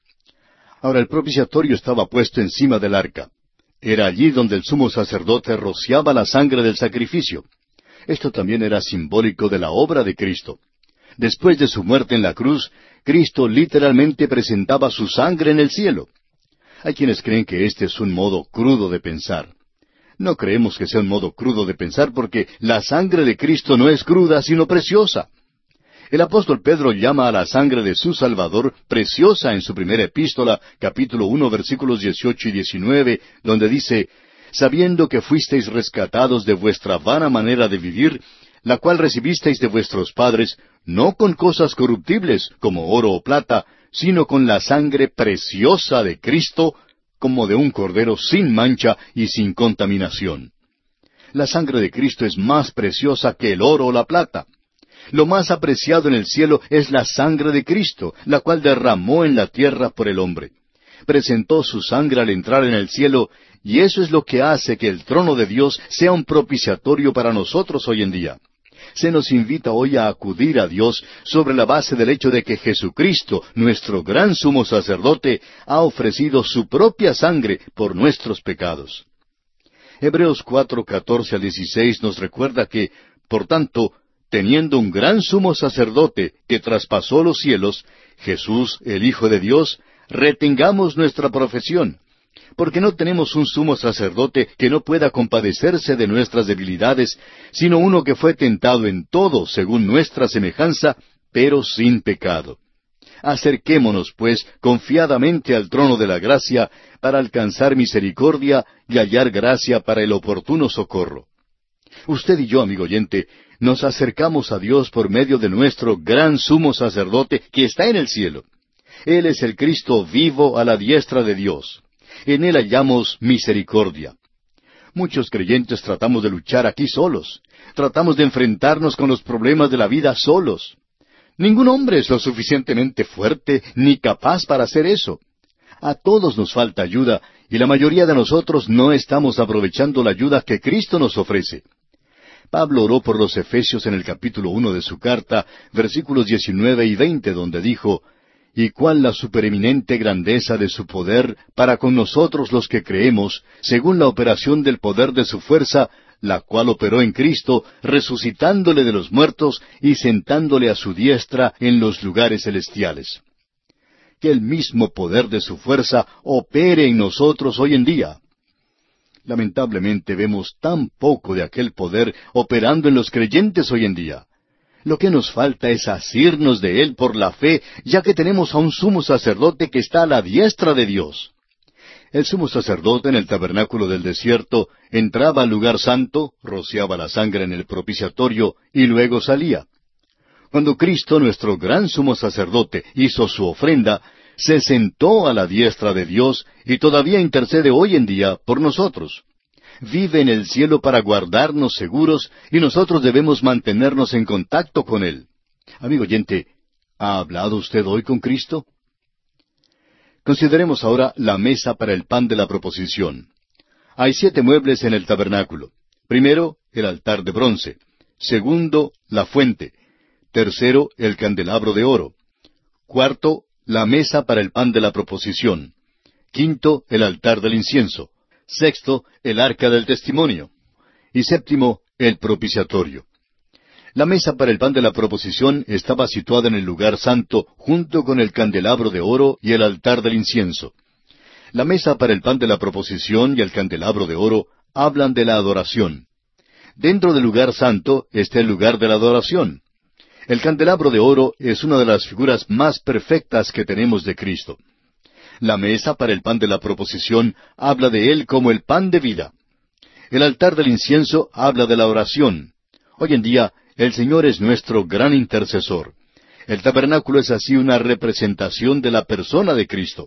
Ahora el propiciatorio estaba puesto encima del arca. Era allí donde el sumo sacerdote rociaba la sangre del sacrificio. Esto también era simbólico de la obra de Cristo. Después de su muerte en la cruz, Cristo literalmente presentaba su sangre en el cielo. Hay quienes creen que este es un modo crudo de pensar. No creemos que sea un modo crudo de pensar porque la sangre de Cristo no es cruda, sino preciosa. El apóstol Pedro llama a la sangre de su Salvador preciosa en su primera epístola, capítulo uno, versículos dieciocho y diecinueve, donde dice: sabiendo que fuisteis rescatados de vuestra vana manera de vivir, la cual recibisteis de vuestros padres, no con cosas corruptibles, como oro o plata, sino con la sangre preciosa de Cristo, como de un cordero sin mancha y sin contaminación. La sangre de Cristo es más preciosa que el oro o la plata. Lo más apreciado en el cielo es la sangre de Cristo, la cual derramó en la tierra por el hombre. Presentó su sangre al entrar en el cielo, y eso es lo que hace que el trono de Dios sea un propiciatorio para nosotros hoy en día. Se nos invita hoy a acudir a Dios sobre la base del hecho de que Jesucristo, nuestro gran sumo sacerdote, ha ofrecido su propia sangre por nuestros pecados. Hebreos cuatro, catorce al dieciséis nos recuerda que, por tanto, teniendo un gran sumo sacerdote que traspasó los cielos, Jesús, el Hijo de Dios, retengamos nuestra profesión, porque no tenemos un sumo sacerdote que no pueda compadecerse de nuestras debilidades, sino uno que fue tentado en todo según nuestra semejanza, pero sin pecado. Acerquémonos, pues, confiadamente al trono de la gracia, para alcanzar misericordia y hallar gracia para el oportuno socorro. Usted y yo, amigo oyente, nos acercamos a Dios por medio de nuestro gran sumo sacerdote que está en el cielo. Él es el Cristo vivo a la diestra de Dios. En Él hallamos misericordia. Muchos creyentes tratamos de luchar aquí solos. Tratamos de enfrentarnos con los problemas de la vida solos. Ningún hombre es lo suficientemente fuerte ni capaz para hacer eso. A todos nos falta ayuda, y la mayoría de nosotros no estamos aprovechando la ayuda que Cristo nos ofrece. Pablo oró por los Efesios en el capítulo uno de su carta, versículos diecinueve y veinte, donde dijo: y cuál la supereminente grandeza de su poder para con nosotros los que creemos, según la operación del poder de su fuerza, la cual operó en Cristo, resucitándole de los muertos y sentándole a su diestra en los lugares celestiales. Que el mismo poder de su fuerza opere en nosotros hoy en día. Lamentablemente vemos tan poco de aquel poder operando en los creyentes hoy en día. Lo que nos falta es asirnos de Él por la fe, ya que tenemos a un sumo sacerdote que está a la diestra de Dios. El sumo sacerdote en el tabernáculo del desierto entraba al lugar santo, rociaba la sangre en el propiciatorio y luego salía. Cuando Cristo, nuestro gran sumo sacerdote, hizo su ofrenda, se sentó a la diestra de Dios y todavía intercede hoy en día por nosotros. Vive en el cielo para guardarnos seguros y nosotros debemos mantenernos en contacto con Él. Amigo oyente, ¿ha hablado usted hoy con Cristo? Consideremos ahora la mesa para el pan de la proposición. Hay siete muebles en el tabernáculo. Primero, el altar de bronce. Segundo, la fuente. Tercero, el candelabro de oro. Cuarto, la mesa para el pan de la proposición. Quinto, el altar del incienso. Sexto, el arca del testimonio. Y séptimo, el propiciatorio. La mesa para el pan de la proposición estaba situada en el lugar santo junto con el candelabro de oro y el altar del incienso. La mesa para el pan de la proposición y el candelabro de oro hablan de la adoración. Dentro del lugar santo está el lugar de la adoración. El candelabro de oro es una de las figuras más perfectas que tenemos de Cristo. La mesa para el pan de la proposición habla de Él como el pan de vida. El altar del incienso habla de la oración. Hoy en día, el Señor es nuestro gran intercesor. El tabernáculo es así una representación de la persona de Cristo.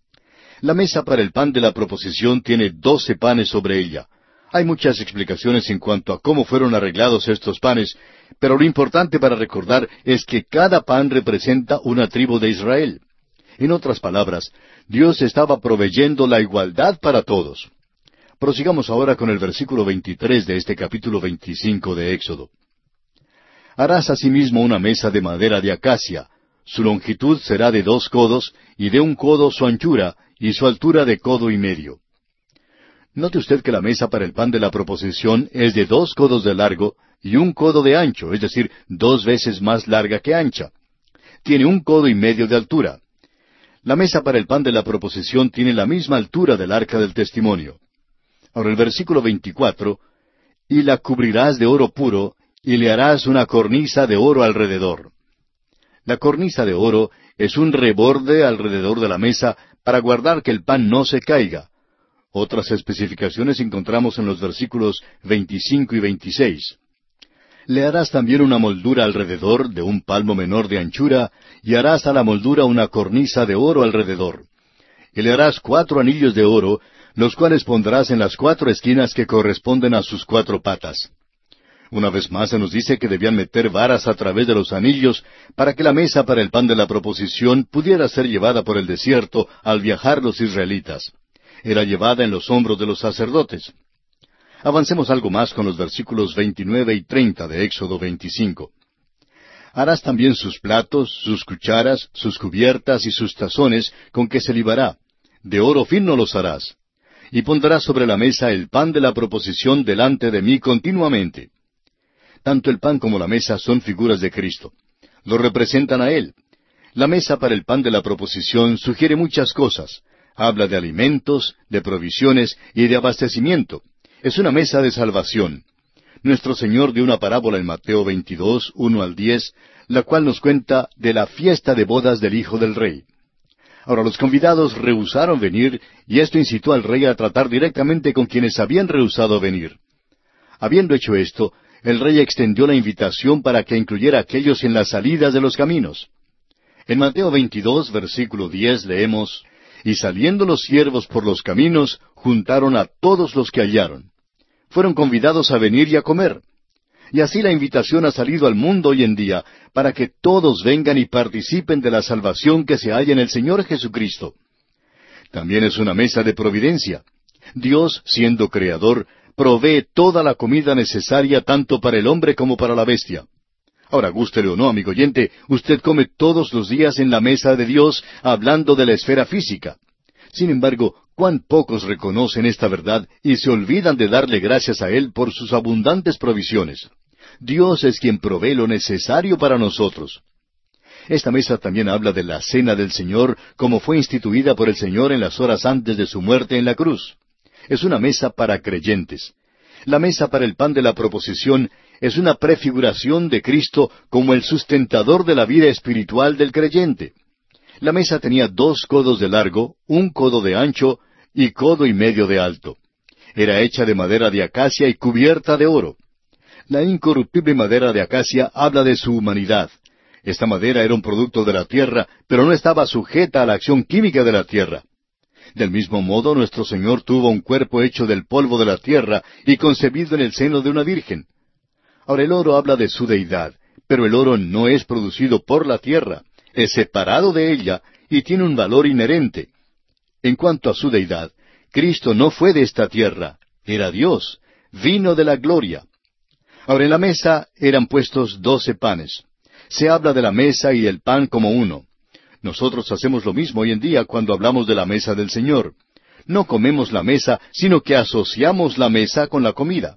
La mesa para el pan de la proposición tiene doce panes sobre ella. Hay muchas explicaciones en cuanto a cómo fueron arreglados estos panes, pero lo importante para recordar es que cada pan representa una tribu de Israel. En otras palabras, Dios estaba proveyendo la igualdad para todos. Prosigamos ahora con el versículo veintitrés de este capítulo veinticinco de Éxodo. Harás asimismo una mesa de madera de acacia. Su longitud será de dos codos, y de un codo su anchura, y su altura de codo y medio. Note usted que la mesa para el pan de la proposición es de dos codos de largo y un codo de ancho, es decir, dos veces más larga que ancha. Tiene un codo y medio de altura. La mesa para el pan de la proposición tiene la misma altura del arca del testimonio. Ahora el versículo veinticuatro, y la cubrirás de oro puro, y le harás una cornisa de oro alrededor. La cornisa de oro es un reborde alrededor de la mesa para guardar que el pan no se caiga. Otras especificaciones encontramos en los versículos veinticinco y veintiséis. Le harás también una moldura alrededor de un palmo menor de anchura, y harás a la moldura una cornisa de oro alrededor. Y le harás cuatro anillos de oro, los cuales pondrás en las cuatro esquinas que corresponden a sus cuatro patas. Una vez más se nos dice que debían meter varas a través de los anillos para que la mesa para el pan de la proposición pudiera ser llevada por el desierto al viajar los israelitas. Era llevada en los hombros de los sacerdotes. Avancemos algo más con los versículos veintinueve y treinta de Éxodo veinticinco. Harás también sus platos, sus cucharas, sus cubiertas y sus tazones con que se libará. De oro fino los harás. Y pondrás sobre la mesa el pan de la proposición delante de mí continuamente. Tanto el pan como la mesa son figuras de Cristo. Lo representan a Él. La mesa para el pan de la proposición sugiere muchas cosas. Habla de alimentos, de provisiones y de abastecimiento. Es una mesa de salvación. Nuestro Señor dio una parábola en Mateo veintidós, uno al diez, la cual nos cuenta de la fiesta de bodas del Hijo del Rey. Ahora los convidados rehusaron venir, y esto incitó al rey a tratar directamente con quienes habían rehusado venir. Habiendo hecho esto, el rey extendió la invitación para que incluyera a aquellos en las salidas de los caminos. En Mateo veintidós, versículo diez, leemos, «Y saliendo los siervos por los caminos, juntaron a todos los que hallaron». Fueron convidados a venir y a comer. Y así la invitación ha salido al mundo hoy en día, para que todos vengan y participen de la salvación que se halla en el Señor Jesucristo. También es una mesa de providencia. Dios, siendo creador, provee toda la comida necesaria tanto para el hombre como para la bestia. Ahora, gústele o no, amigo oyente, usted come todos los días en la mesa de Dios, hablando de la esfera física. Sin embargo, cuán pocos reconocen esta verdad y se olvidan de darle gracias a Él por sus abundantes provisiones. Dios es quien provee lo necesario para nosotros. Esta mesa también habla de la cena del Señor, como fue instituida por el Señor en las horas antes de su muerte en la cruz. Es una mesa para creyentes. La mesa para el pan de la proposición es una prefiguración de Cristo como el sustentador de la vida espiritual del creyente. La mesa tenía dos codos de largo, un codo de ancho y codo y medio de alto. Era hecha de madera de acacia y cubierta de oro. La incorruptible madera de acacia habla de su humanidad. Esta madera era un producto de la tierra, pero no estaba sujeta a la acción química de la tierra. Del mismo modo, nuestro Señor tuvo un cuerpo hecho del polvo de la tierra y concebido en el seno de una virgen. Ahora, el oro habla de su deidad, pero el oro no es producido por la tierra, es separado de ella y tiene un valor inherente. En cuanto a su deidad, Cristo no fue de esta tierra, era Dios, vino de la gloria. Ahora, en la mesa eran puestos doce panes. Se habla de la mesa y del pan como uno. Nosotros hacemos lo mismo hoy en día cuando hablamos de la mesa del Señor. No comemos la mesa, sino que asociamos la mesa con la comida.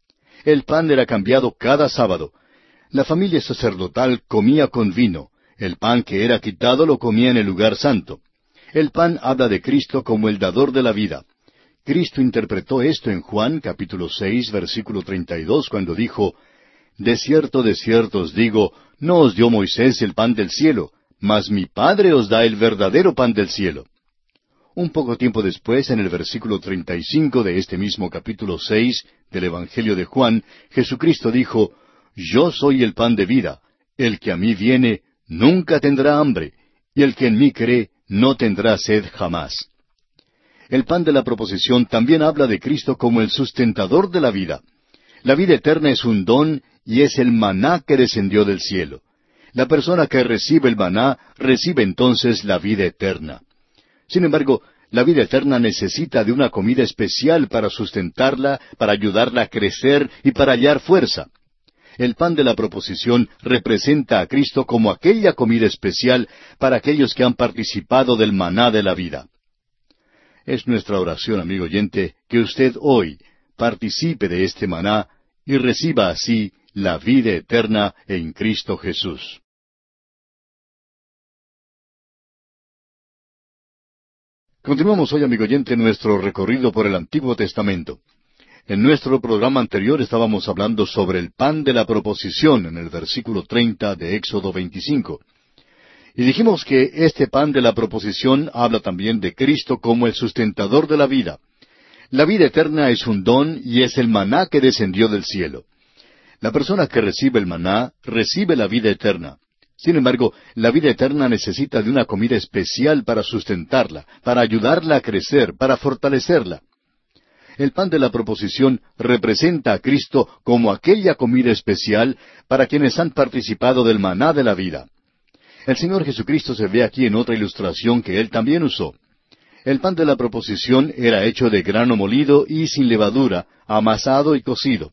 El pan era cambiado cada sábado. La familia sacerdotal comía con vino. El pan que era quitado lo comía en el lugar santo. El pan habla de Cristo como el dador de la vida. Cristo interpretó esto en Juan capítulo seis, versículo treinta y dos, cuando dijo, De cierto, de cierto os digo, no os dio Moisés el pan del cielo, mas mi Padre os da el verdadero pan del cielo. Un poco tiempo después, en el versículo treinta y cinco de este mismo capítulo seis del Evangelio de Juan, Jesucristo dijo, Yo soy el pan de vida. El que a mí viene, nunca tendrá hambre, y el que en mí cree, no tendrá sed jamás. El pan de la proposición también habla de Cristo como el sustentador de la vida. La vida eterna es un don y es el maná que descendió del cielo. La persona que recibe el maná recibe entonces la vida eterna. Sin embargo, la vida eterna necesita de una comida especial para sustentarla, para ayudarla a crecer y para hallar fuerza. El pan de la proposición representa a Cristo como aquella comida especial para aquellos que han participado del maná de la vida. Es nuestra oración, amigo oyente, que usted hoy participe de este maná y reciba así la vida eterna en Cristo Jesús. Continuamos hoy, amigo oyente, nuestro recorrido por el Antiguo Testamento. En nuestro programa anterior estábamos hablando sobre el pan de la proposición en el versículo treinta de Éxodo veinticinco. Y dijimos que este pan de la proposición habla también de Cristo como el sustentador de la vida. La vida eterna es un don y es el maná que descendió del cielo. La persona que recibe el maná recibe la vida eterna. Sin embargo, la vida eterna necesita de una comida especial para sustentarla, para ayudarla a crecer, para fortalecerla. El pan de la proposición representa a Cristo como aquella comida especial para quienes han participado del maná de la vida. El Señor Jesucristo se ve aquí en otra ilustración que Él también usó. El pan de la proposición era hecho de grano molido y sin levadura, amasado y cocido.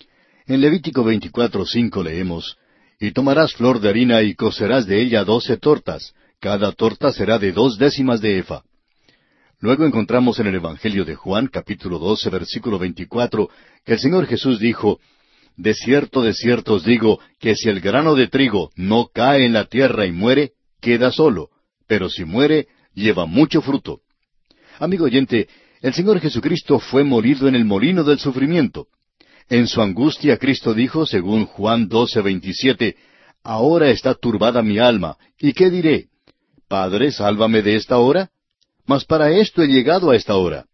En Levítico veinticuatro cinco leemos, Y tomarás flor de harina y cocerás de ella doce tortas, cada torta será de dos décimas de efa. Luego encontramos en el Evangelio de Juan, capítulo doce, versículo veinticuatro, que el Señor Jesús dijo, De cierto, de cierto os digo, que si el grano de trigo no cae en la tierra y muere, queda solo, pero si muere, lleva mucho fruto. Amigo oyente, el Señor Jesucristo fue molido en el molino del sufrimiento. En su angustia Cristo dijo, según Juan doce, veintisiete, Ahora está turbada mi alma, ¿y qué diré? Padre, sálvame de esta hora. Mas para esto he llegado a esta hora.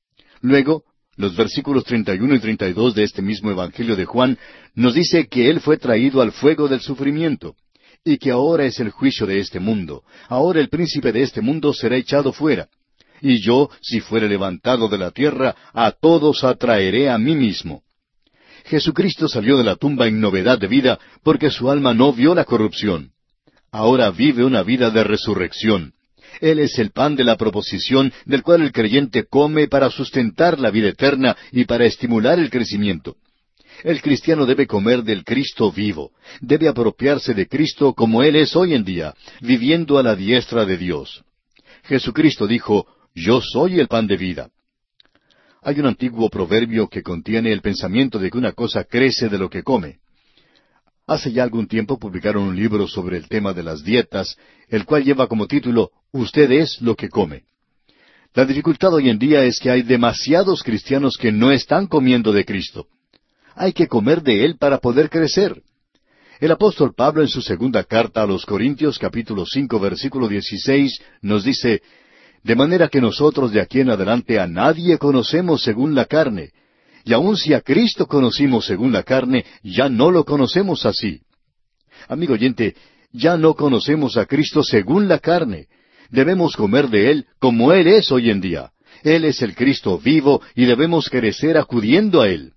Luego, los versículos treinta y uno y treinta y dos de este mismo Evangelio de Juan nos dice que Él fue traído al fuego del sufrimiento, y que ahora es el juicio de este mundo. Ahora el príncipe de este mundo será echado fuera. Y yo, si fuere levantado de la tierra, a todos atraeré a mí mismo. Jesucristo salió de la tumba en novedad de vida porque su alma no vio la corrupción. Ahora vive una vida de resurrección. Él es el pan de la proposición del cual el creyente come para sustentar la vida eterna y para estimular el crecimiento. El cristiano debe comer del Cristo vivo, debe apropiarse de Cristo como Él es hoy en día, viviendo a la diestra de Dios. Jesucristo dijo, Yo soy el pan de vida. Hay un antiguo proverbio que contiene el pensamiento de que una cosa crece de lo que come. Hace ya algún tiempo publicaron un libro sobre el tema de las dietas, el cual lleva como título, Usted es lo que come. La dificultad hoy en día es que hay demasiados cristianos que no están comiendo de Cristo. Hay que comer de Él para poder crecer. El apóstol Pablo en su segunda carta a los Corintios, capítulo cinco, versículo dieciséis, nos dice, De manera que nosotros de aquí en adelante a nadie conocemos según la carne, y aun si a Cristo conocimos según la carne, ya no lo conocemos así. Amigo oyente, ya no conocemos a Cristo según la carne. Debemos comer de Él como Él es hoy en día. Él es el Cristo vivo y debemos crecer acudiendo a Él.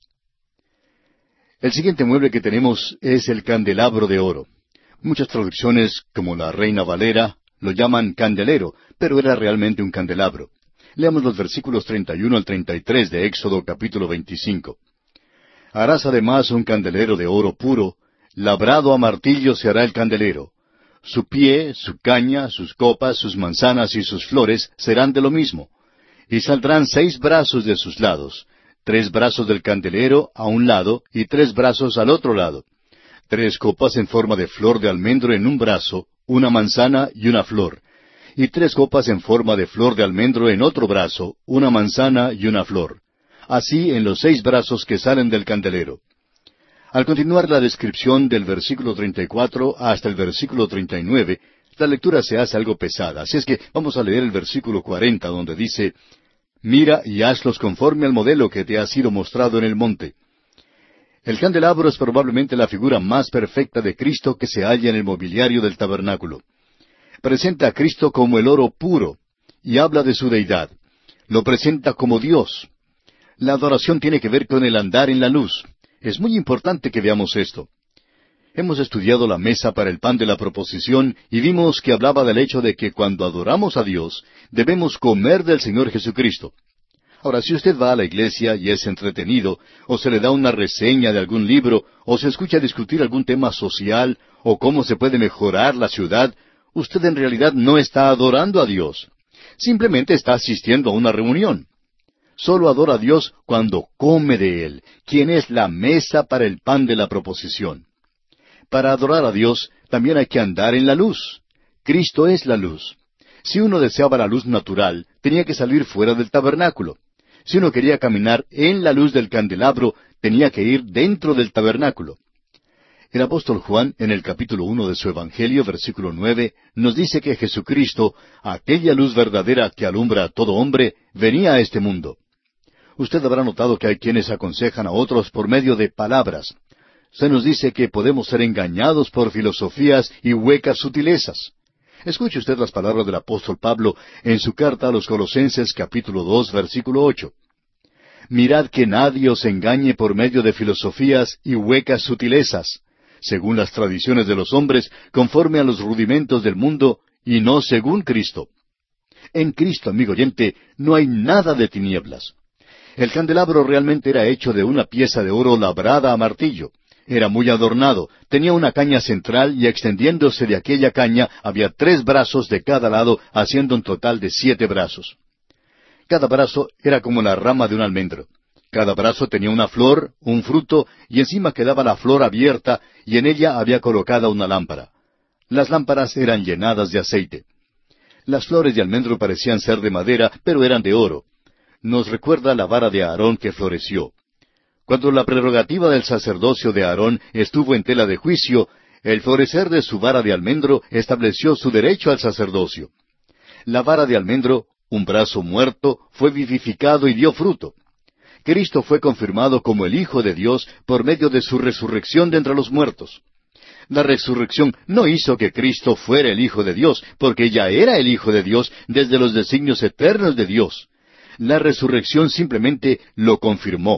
El siguiente mueble que tenemos es el candelabro de oro. Muchas traducciones, como la Reina Valera, lo llaman candelero, pero era realmente un candelabro. Leamos los versículos treinta y uno al treinta y tres de Éxodo capítulo veinticinco. Harás además un candelero de oro puro, labrado a martillo se hará el candelero. Su pie, su caña, sus copas, sus manzanas y sus flores serán de lo mismo. Y saldrán seis brazos de sus lados, tres brazos del candelero a un lado y tres brazos al otro lado. Tres copas en forma de flor de almendro en un brazo, una manzana y una flor. y tres copas en forma de flor de almendro en otro brazo, una manzana y una flor. Así en los seis brazos que salen del candelero. Al continuar la descripción del versículo treinta y cuatro hasta el versículo treinta y nueve, la lectura se hace algo pesada, así es que vamos a leer el versículo cuarenta, donde dice: «Mira y hazlos conforme al modelo que te ha sido mostrado en el monte». El candelabro es probablemente la figura más perfecta de Cristo que se halla en el mobiliario del tabernáculo. Presenta a Cristo como el oro puro, y habla de su deidad. Lo presenta como Dios. La adoración tiene que ver con el andar en la luz. Es muy importante que veamos esto. Hemos estudiado la mesa para el pan de la proposición y vimos que hablaba del hecho de que cuando adoramos a Dios, debemos comer del Señor Jesucristo. Ahora, si usted va a la iglesia y es entretenido, o se le da una reseña de algún libro, o se escucha discutir algún tema social, o cómo se puede mejorar la ciudad, usted en realidad no está adorando a Dios. Simplemente está asistiendo a una reunión. Solo adora a Dios cuando come de Él, quien es la mesa para el pan de la proposición. Para adorar a Dios, también hay que andar en la luz. Cristo es la luz. Si uno deseaba la luz natural, tenía que salir fuera del tabernáculo. Si uno quería caminar en la luz del candelabro, tenía que ir dentro del tabernáculo. El apóstol Juan, en el capítulo uno de su Evangelio, versículo nueve, nos dice que Jesucristo, aquella luz verdadera que alumbra a todo hombre, venía a este mundo. Usted habrá notado que hay quienes aconsejan a otros por medio de palabras. Se nos dice que podemos ser engañados por filosofías y huecas sutilezas. Escuche usted las palabras del apóstol Pablo en su carta a los Colosenses capítulo dos, versículo ocho. «Mirad que nadie os engañe por medio de filosofías y huecas sutilezas, según las tradiciones de los hombres, conforme a los rudimentos del mundo, y no según Cristo». En Cristo, amigo oyente, no hay nada de tinieblas. El candelabro realmente era hecho de una pieza de oro labrada a martillo. Era muy adornado, tenía una caña central y extendiéndose de aquella caña había tres brazos de cada lado, haciendo un total de siete brazos. Cada brazo era como la rama de un almendro. Cada brazo tenía una flor, un fruto, y encima quedaba la flor abierta, y en ella había colocada una lámpara. Las lámparas eran llenadas de aceite. Las flores de almendro parecían ser de madera, pero eran de oro. Nos recuerda la vara de Aarón que floreció. Cuando la prerrogativa del sacerdocio de Aarón estuvo en tela de juicio, el florecer de su vara de almendro estableció su derecho al sacerdocio. La vara de almendro, un brazo muerto, fue vivificado y dio fruto. Cristo fue confirmado como el Hijo de Dios por medio de su resurrección de entre los muertos. La resurrección no hizo que Cristo fuera el Hijo de Dios, porque ya era el Hijo de Dios desde los designios eternos de Dios. La resurrección simplemente lo confirmó.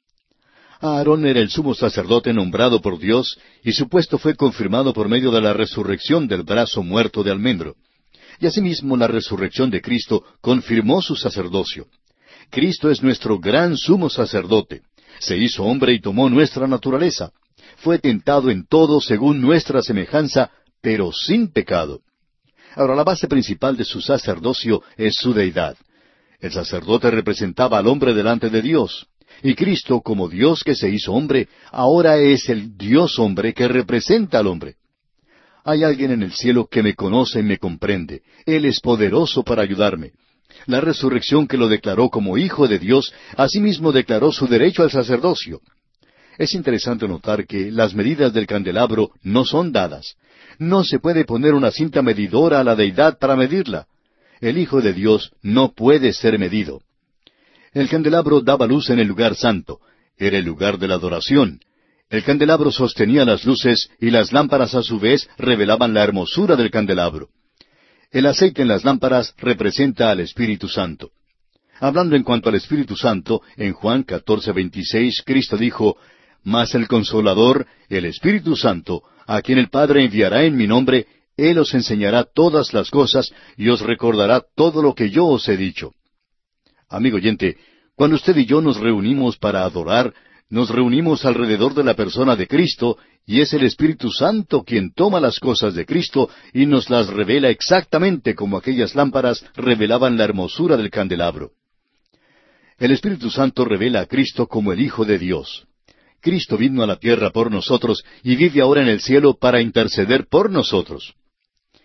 Aarón era el sumo sacerdote nombrado por Dios, y su puesto fue confirmado por medio de la resurrección del brazo muerto de almendro. Y asimismo la resurrección de Cristo confirmó su sacerdocio. Cristo es nuestro gran sumo sacerdote. Se hizo hombre y tomó nuestra naturaleza. Fue tentado en todo según nuestra semejanza, pero sin pecado. Ahora, la base principal de su sacerdocio es su deidad. El sacerdote representaba al hombre delante de Dios. Y Cristo, como Dios que se hizo hombre, ahora es el Dios hombre que representa al hombre. Hay alguien en el cielo que me conoce y me comprende. Él es poderoso para ayudarme. La resurrección que lo declaró como Hijo de Dios, asimismo declaró su derecho al sacerdocio. Es interesante notar que las medidas del candelabro no son dadas. No se puede poner una cinta medidora a la deidad para medirla. El Hijo de Dios no puede ser medido. El candelabro daba luz en el lugar santo. Era el lugar de la adoración. El candelabro sostenía las luces y las lámparas a su vez revelaban la hermosura del candelabro. El aceite en las lámparas representa al Espíritu Santo. Hablando en cuanto al Espíritu Santo, en Juan catorce veintiséis, Cristo dijo: «Mas el Consolador, el Espíritu Santo, a quien el Padre enviará en mi nombre, Él os enseñará todas las cosas y os recordará todo lo que yo os he dicho». Amigo oyente, cuando usted y yo nos reunimos para adorar, nos reunimos alrededor de la persona de Cristo, y es el Espíritu Santo quien toma las cosas de Cristo y nos las revela exactamente como aquellas lámparas revelaban la hermosura del candelabro. El Espíritu Santo revela a Cristo como el Hijo de Dios. Cristo vino a la tierra por nosotros y vive ahora en el cielo para interceder por nosotros.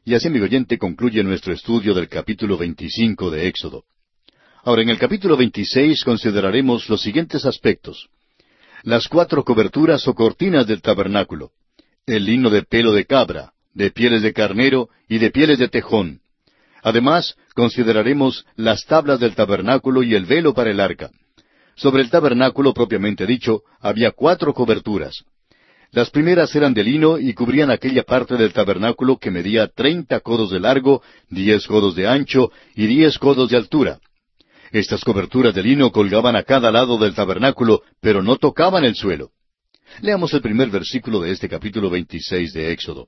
Y así, amigo oyente, concluye nuestro estudio del capítulo veinticinco de Éxodo. Ahora, en el capítulo veintiséis consideraremos los siguientes aspectos. Las cuatro coberturas o cortinas del tabernáculo. El lino de pelo de cabra, de pieles de carnero y de pieles de tejón. Además, consideraremos las tablas del tabernáculo y el velo para el arca. Sobre el tabernáculo propiamente dicho, había cuatro coberturas. Las primeras eran de lino y cubrían aquella parte del tabernáculo que medía treinta codos de largo, diez codos de ancho y diez codos de altura. Estas coberturas de lino colgaban a cada lado del tabernáculo, pero no tocaban el suelo. Leamos el primer versículo de este capítulo veintiséis de Éxodo.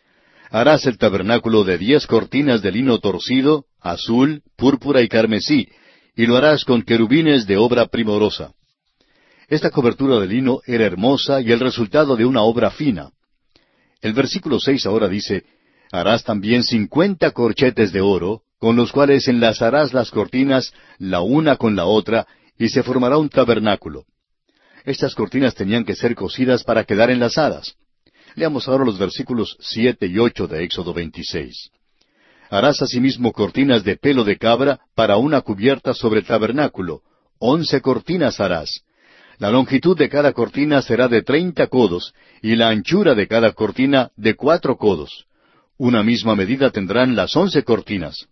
Harás el tabernáculo de diez cortinas de lino torcido, azul, púrpura y carmesí, y lo harás con querubines de obra primorosa. Esta cobertura de lino era hermosa y el resultado de una obra fina. El versículo seis ahora dice, harás también cincuenta corchetes de oro, con los cuales enlazarás las cortinas la una con la otra, y se formará un tabernáculo. Estas cortinas tenían que ser cosidas para quedar enlazadas. Leamos ahora los versículos siete y ocho de Éxodo veintiséis. Harás asimismo cortinas de pelo de cabra para una cubierta sobre el tabernáculo. Once cortinas harás. La longitud de cada cortina será de treinta codos, y la anchura de cada cortina de cuatro codos. Una misma medida tendrán las once cortinas.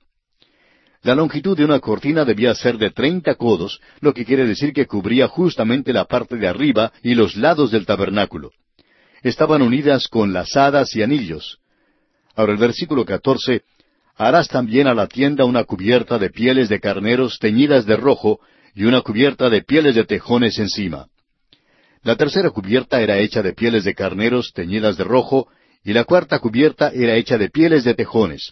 La longitud de una cortina debía ser de treinta codos, lo que quiere decir que cubría justamente la parte de arriba y los lados del tabernáculo. Estaban unidas con lazadas y anillos. Ahora el versículo catorce, harás también a la tienda una cubierta de pieles de carneros teñidas de rojo, y una cubierta de pieles de tejones encima. La tercera cubierta era hecha de pieles de carneros teñidas de rojo, y la cuarta cubierta era hecha de pieles de tejones.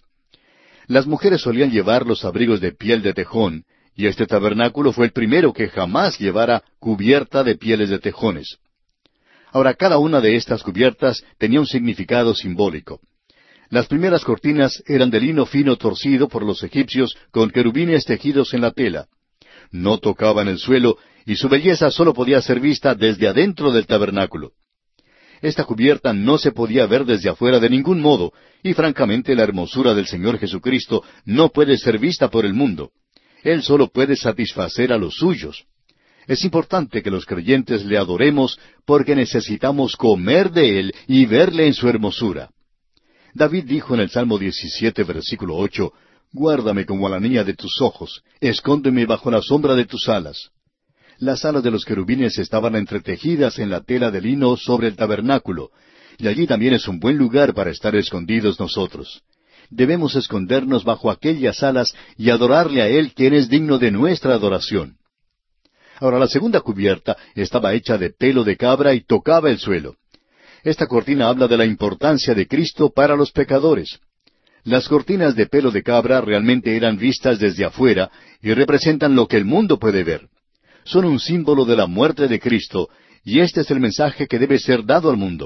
Las mujeres solían llevar los abrigos de piel de tejón, y este tabernáculo fue el primero que jamás llevara cubierta de pieles de tejones. Ahora, cada una de estas cubiertas tenía un significado simbólico. Las primeras cortinas eran de lino fino torcido por los egipcios con querubines tejidos en la tela. No tocaban el suelo, y su belleza sólo podía ser vista desde adentro del tabernáculo. Esta cubierta no se podía ver desde afuera de ningún modo, y francamente la hermosura del Señor Jesucristo no puede ser vista por el mundo. Él sólo puede satisfacer a los suyos. Es importante que los creyentes le adoremos porque necesitamos comer de Él y verle en su hermosura. David dijo en el Salmo diecisiete, versículo ocho, Guárdame como a la niña de tus ojos, escóndeme bajo la sombra de tus alas. Las alas de los querubines estaban entretejidas en la tela de lino sobre el tabernáculo, y allí también es un buen lugar para estar escondidos nosotros. Debemos escondernos bajo aquellas alas y adorarle a Él, quien es digno de nuestra adoración. Ahora, la segunda cubierta estaba hecha de pelo de cabra y tocaba el suelo. Esta cortina habla de la importancia de Cristo para los pecadores. Las cortinas de pelo de cabra realmente eran vistas desde afuera y representan lo que el mundo puede ver. Son un símbolo de la muerte de Cristo, y este es el mensaje que debe ser dado al mundo.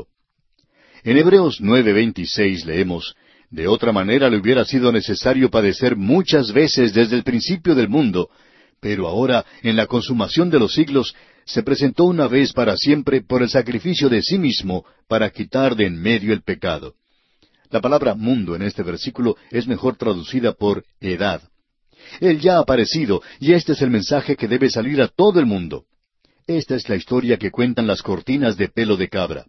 En Hebreos nueve veintiséis leemos, De otra manera le hubiera sido necesario padecer muchas veces desde el principio del mundo, pero ahora, en la consumación de los siglos, se presentó una vez para siempre por el sacrificio de sí mismo para quitar de en medio el pecado. La palabra mundo en este versículo es mejor traducida por edad. Él ya ha aparecido, y este es el mensaje que debe salir a todo el mundo. Esta es la historia que cuentan las cortinas de pelo de cabra.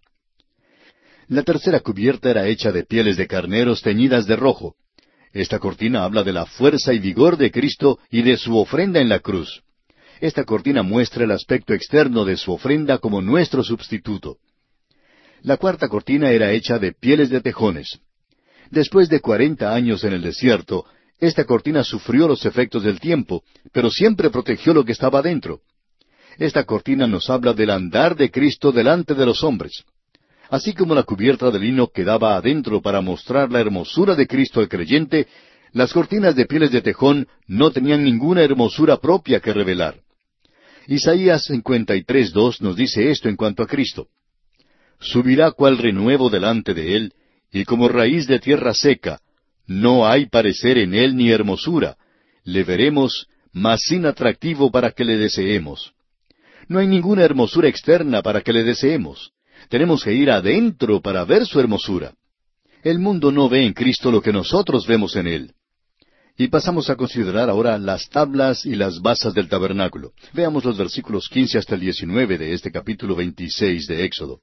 La tercera cubierta era hecha de pieles de carneros teñidas de rojo. Esta cortina habla de la fuerza y vigor de Cristo y de su ofrenda en la cruz. Esta cortina muestra el aspecto externo de su ofrenda como nuestro sustituto. La cuarta cortina era hecha de pieles de tejones. Después de cuarenta años en el desierto, esta cortina sufrió los efectos del tiempo, pero siempre protegió lo que estaba dentro. Esta cortina nos habla del andar de Cristo delante de los hombres. Así como la cubierta de lino quedaba adentro para mostrar la hermosura de Cristo al creyente, las cortinas de pieles de tejón no tenían ninguna hermosura propia que revelar. Isaías cincuenta y tres, dos nos dice esto en cuanto a Cristo. Subirá cual renuevo delante de él, y como raíz de tierra seca. No hay parecer en él ni hermosura. Le veremos, mas sin atractivo para que le deseemos. No hay ninguna hermosura externa para que le deseemos. Tenemos que ir adentro para ver su hermosura. El mundo no ve en Cristo lo que nosotros vemos en Él. Y pasamos a considerar ahora las tablas y las basas del tabernáculo. Veamos los versículos quince hasta el diecinueve de este capítulo veintiséis de Éxodo.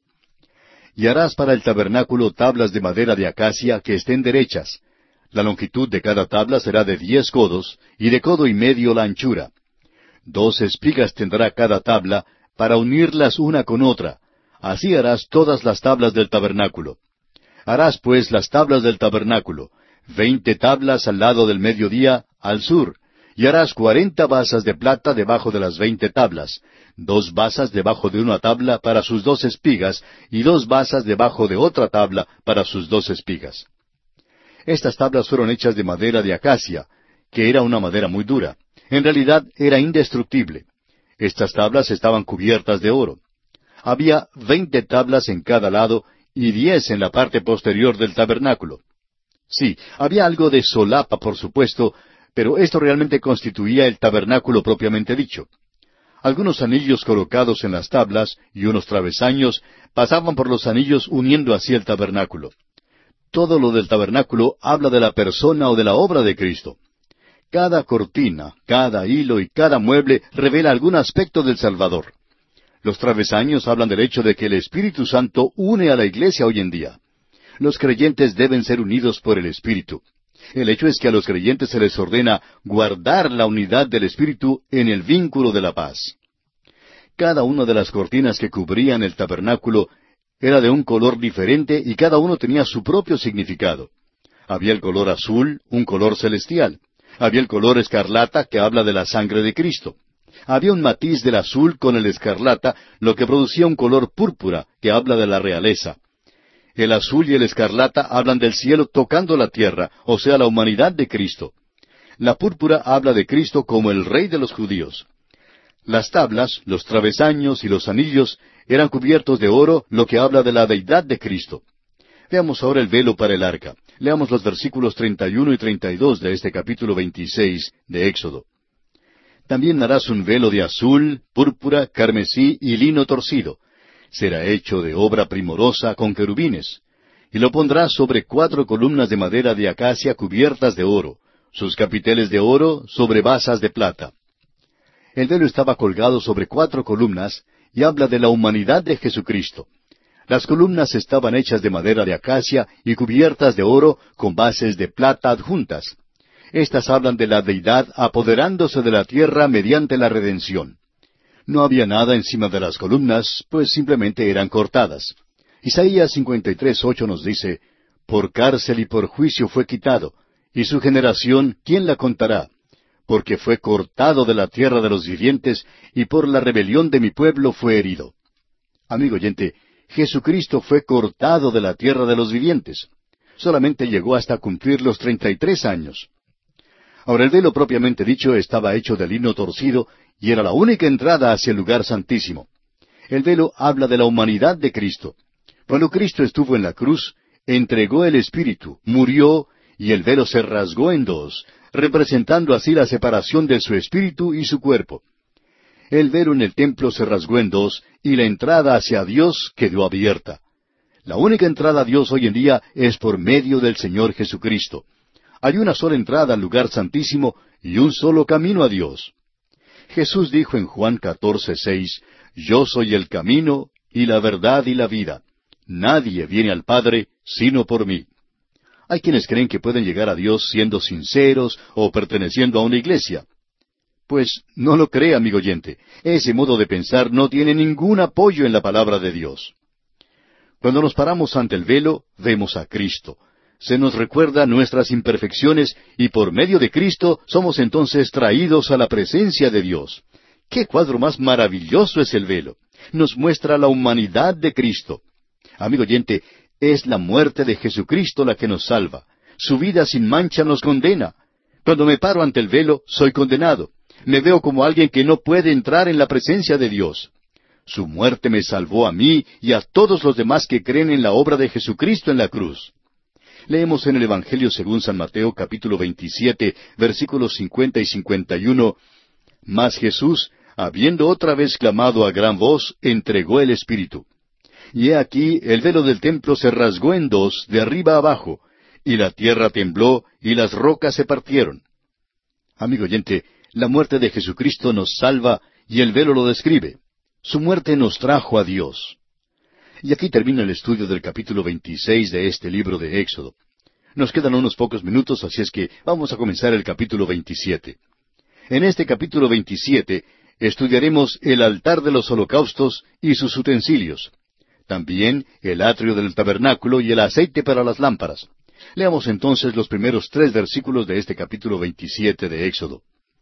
Y harás para el tabernáculo tablas de madera de acacia que estén derechas. La longitud de cada tabla será de diez codos, y de codo y medio la anchura. Dos espigas tendrá cada tabla, para unirlas una con otra. Así harás todas las tablas del tabernáculo. Harás pues las tablas del tabernáculo, veinte tablas al lado del mediodía, al sur, y harás cuarenta basas de plata debajo de las veinte tablas, dos basas debajo de una tabla para sus dos espigas, y dos basas debajo de otra tabla para sus dos espigas. Estas tablas fueron hechas de madera de acacia, que era una madera muy dura. En realidad era indestructible. Estas tablas estaban cubiertas de oro. Había veinte tablas en cada lado y diez en la parte posterior del tabernáculo. Sí, había algo de solapa, por supuesto, pero esto realmente constituía el tabernáculo propiamente dicho. Algunos anillos colocados en las tablas y unos travesaños pasaban por los anillos uniendo así el tabernáculo. Todo lo del tabernáculo habla de la persona o de la obra de Cristo. Cada cortina, cada hilo y cada mueble revela algún aspecto del Salvador. Los travesaños hablan del hecho de que el Espíritu Santo une a la iglesia hoy en día. Los creyentes deben ser unidos por el Espíritu. El hecho es que a los creyentes se les ordena guardar la unidad del Espíritu en el vínculo de la paz. Cada una de las cortinas que cubrían el tabernáculo era de un color diferente y cada uno tenía su propio significado. Había el color azul, un color celestial. Había el color escarlata, que habla de la sangre de Cristo. Había un matiz del azul con el escarlata, lo que producía un color púrpura, que habla de la realeza. El azul y el escarlata hablan del cielo tocando la tierra, o sea, la humanidad de Cristo. La púrpura habla de Cristo como el Rey de los judíos. Las tablas, los travesaños y los anillos eran cubiertos de oro, lo que habla de la deidad de Cristo. Veamos ahora el velo para el arca. Leamos los versículos treinta y uno y treinta y dos de este capítulo veintiséis de Éxodo. También harás un velo de azul, púrpura, carmesí y lino torcido. Será hecho de obra primorosa con querubines. Y lo pondrás sobre cuatro columnas de madera de acacia cubiertas de oro, sus capiteles de oro sobre basas de plata. El velo estaba colgado sobre cuatro columnas y habla de la humanidad de Jesucristo. Las columnas estaban hechas de madera de acacia y cubiertas de oro con bases de plata adjuntas. Estas hablan de la deidad apoderándose de la tierra mediante la redención. No había nada encima de las columnas, pues simplemente eran cortadas. Isaías cincuenta y tres, ocho nos dice, «Por cárcel y por juicio fue quitado, y su generación, ¿quién la contará? Porque fue cortado de la tierra de los vivientes, y por la rebelión de mi pueblo fue herido». Amigo oyente, Jesucristo fue cortado de la tierra de los vivientes. Solamente llegó hasta cumplir los treinta y tres años. Ahora el velo propiamente dicho estaba hecho de lino torcido y era la única entrada hacia el lugar santísimo. El velo habla de la humanidad de Cristo. Cuando Cristo estuvo en la cruz, entregó el Espíritu, murió, y el velo se rasgó en dos, representando así la separación de su Espíritu y su cuerpo. El velo en el templo se rasgó en dos, y la entrada hacia Dios quedó abierta. La única entrada a Dios hoy en día es por medio del Señor Jesucristo. Hay una sola entrada al lugar santísimo y un solo camino a Dios. Jesús dijo en Juan catorce, seis, «Yo soy el camino, y la verdad y la vida. Nadie viene al Padre sino por mí». Hay quienes creen que pueden llegar a Dios siendo sinceros o perteneciendo a una iglesia. Pues no lo cree, amigo oyente. Ese modo de pensar no tiene ningún apoyo en la palabra de Dios. Cuando nos paramos ante el velo, vemos a Cristo. Se nos recuerda nuestras imperfecciones y por medio de Cristo somos entonces traídos a la presencia de Dios. ¡Qué cuadro más maravilloso es el velo! Nos muestra la humanidad de Cristo. Amigo oyente, es la muerte de Jesucristo la que nos salva. Su vida sin mancha nos condena. Cuando me paro ante el velo, soy condenado. Me veo como alguien que no puede entrar en la presencia de Dios. Su muerte me salvó a mí y a todos los demás que creen en la obra de Jesucristo en la cruz. Leemos en el Evangelio según San Mateo capítulo veintisiete, versículos cincuenta y cincuenta y uno, «Mas Jesús, habiendo otra vez clamado a gran voz, entregó el Espíritu. Y he aquí el velo del templo se rasgó en dos, de arriba abajo, y la tierra tembló, y las rocas se partieron. Amigo oyente, la muerte de Jesucristo nos salva, y el velo lo describe. Su muerte nos trajo a Dios. Y aquí termina el estudio del capítulo veintiséis de este libro de Éxodo. Nos quedan unos pocos minutos, así es que vamos a comenzar el capítulo veintisiete. En este capítulo veintisiete estudiaremos el altar de los holocaustos y sus utensilios. También el atrio del tabernáculo y el aceite para las lámparas. Leamos entonces los primeros tres versículos de este capítulo veintisiete de Éxodo.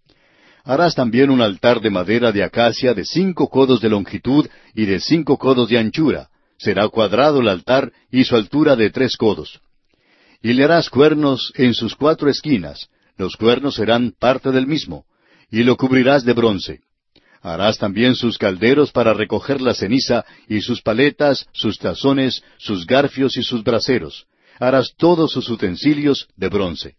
Harás también un altar de madera de acacia de cinco codos de longitud y de cinco codos de anchura. Será cuadrado el altar y su altura de tres codos. Y le harás cuernos en sus cuatro esquinas. Los cuernos serán parte del mismo. Y lo cubrirás de bronce. Harás también sus calderos para recoger la ceniza, y sus paletas, sus tazones, sus garfios y sus braseros. Harás todos sus utensilios de bronce.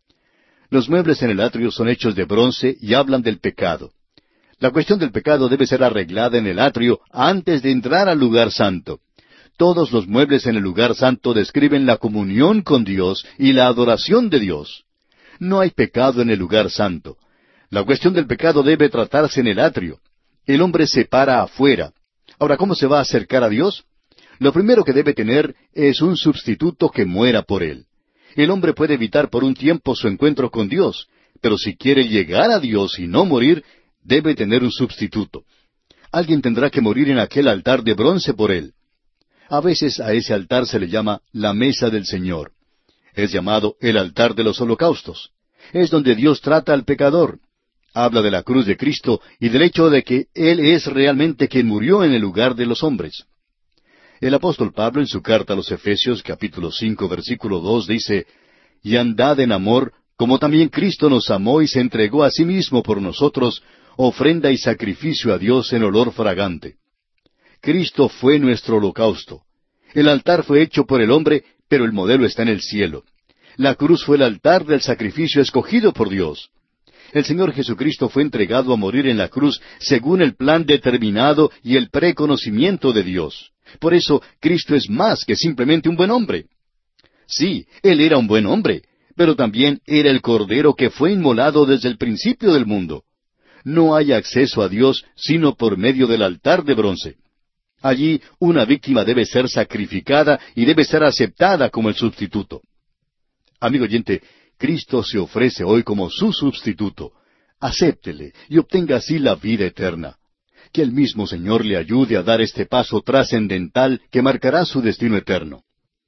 Los muebles en el atrio son hechos de bronce y hablan del pecado. La cuestión del pecado debe ser arreglada en el atrio antes de entrar al lugar santo. Todos los muebles en el lugar santo describen la comunión con Dios y la adoración de Dios. No hay pecado en el lugar santo. La cuestión del pecado debe tratarse en el atrio. El hombre se para afuera. Ahora, ¿cómo se va a acercar a Dios? Lo primero que debe tener es un sustituto que muera por él. El hombre puede evitar por un tiempo su encuentro con Dios, pero si quiere llegar a Dios y no morir, debe tener un sustituto. Alguien tendrá que morir en aquel altar de bronce por él. A veces a ese altar se le llama la mesa del Señor. Es llamado el altar de los holocaustos. Es donde Dios trata al pecador. Habla de la cruz de Cristo y del hecho de que Él es realmente quien murió en el lugar de los hombres. El apóstol Pablo en su carta a los Efesios capítulo cinco versículo dos dice, «Y andad en amor, como también Cristo nos amó y se entregó a sí mismo por nosotros, ofrenda y sacrificio a Dios en olor fragante». Cristo fue nuestro holocausto. El altar fue hecho por el hombre, pero el modelo está en el cielo. La cruz fue el altar del sacrificio escogido por Dios. El Señor Jesucristo fue entregado a morir en la cruz según el plan determinado y el preconocimiento de Dios. Por eso, Cristo es más que simplemente un buen hombre. Sí, Él era un buen hombre, pero también era el Cordero que fue inmolado desde el principio del mundo. No hay acceso a Dios sino por medio del altar de bronce. Allí una víctima debe ser sacrificada y debe ser aceptada como el sustituto. Amigo oyente, Cristo se ofrece hoy como su sustituto. Acéptele y obtenga así la vida eterna. Que el mismo Señor le ayude a dar este paso trascendental que marcará su destino eterno.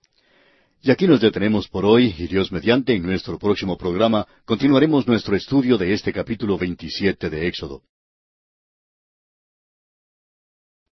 Y aquí nos detenemos por hoy, y Dios mediante, en nuestro próximo programa, continuaremos nuestro estudio de este capítulo veintisiete de Éxodo.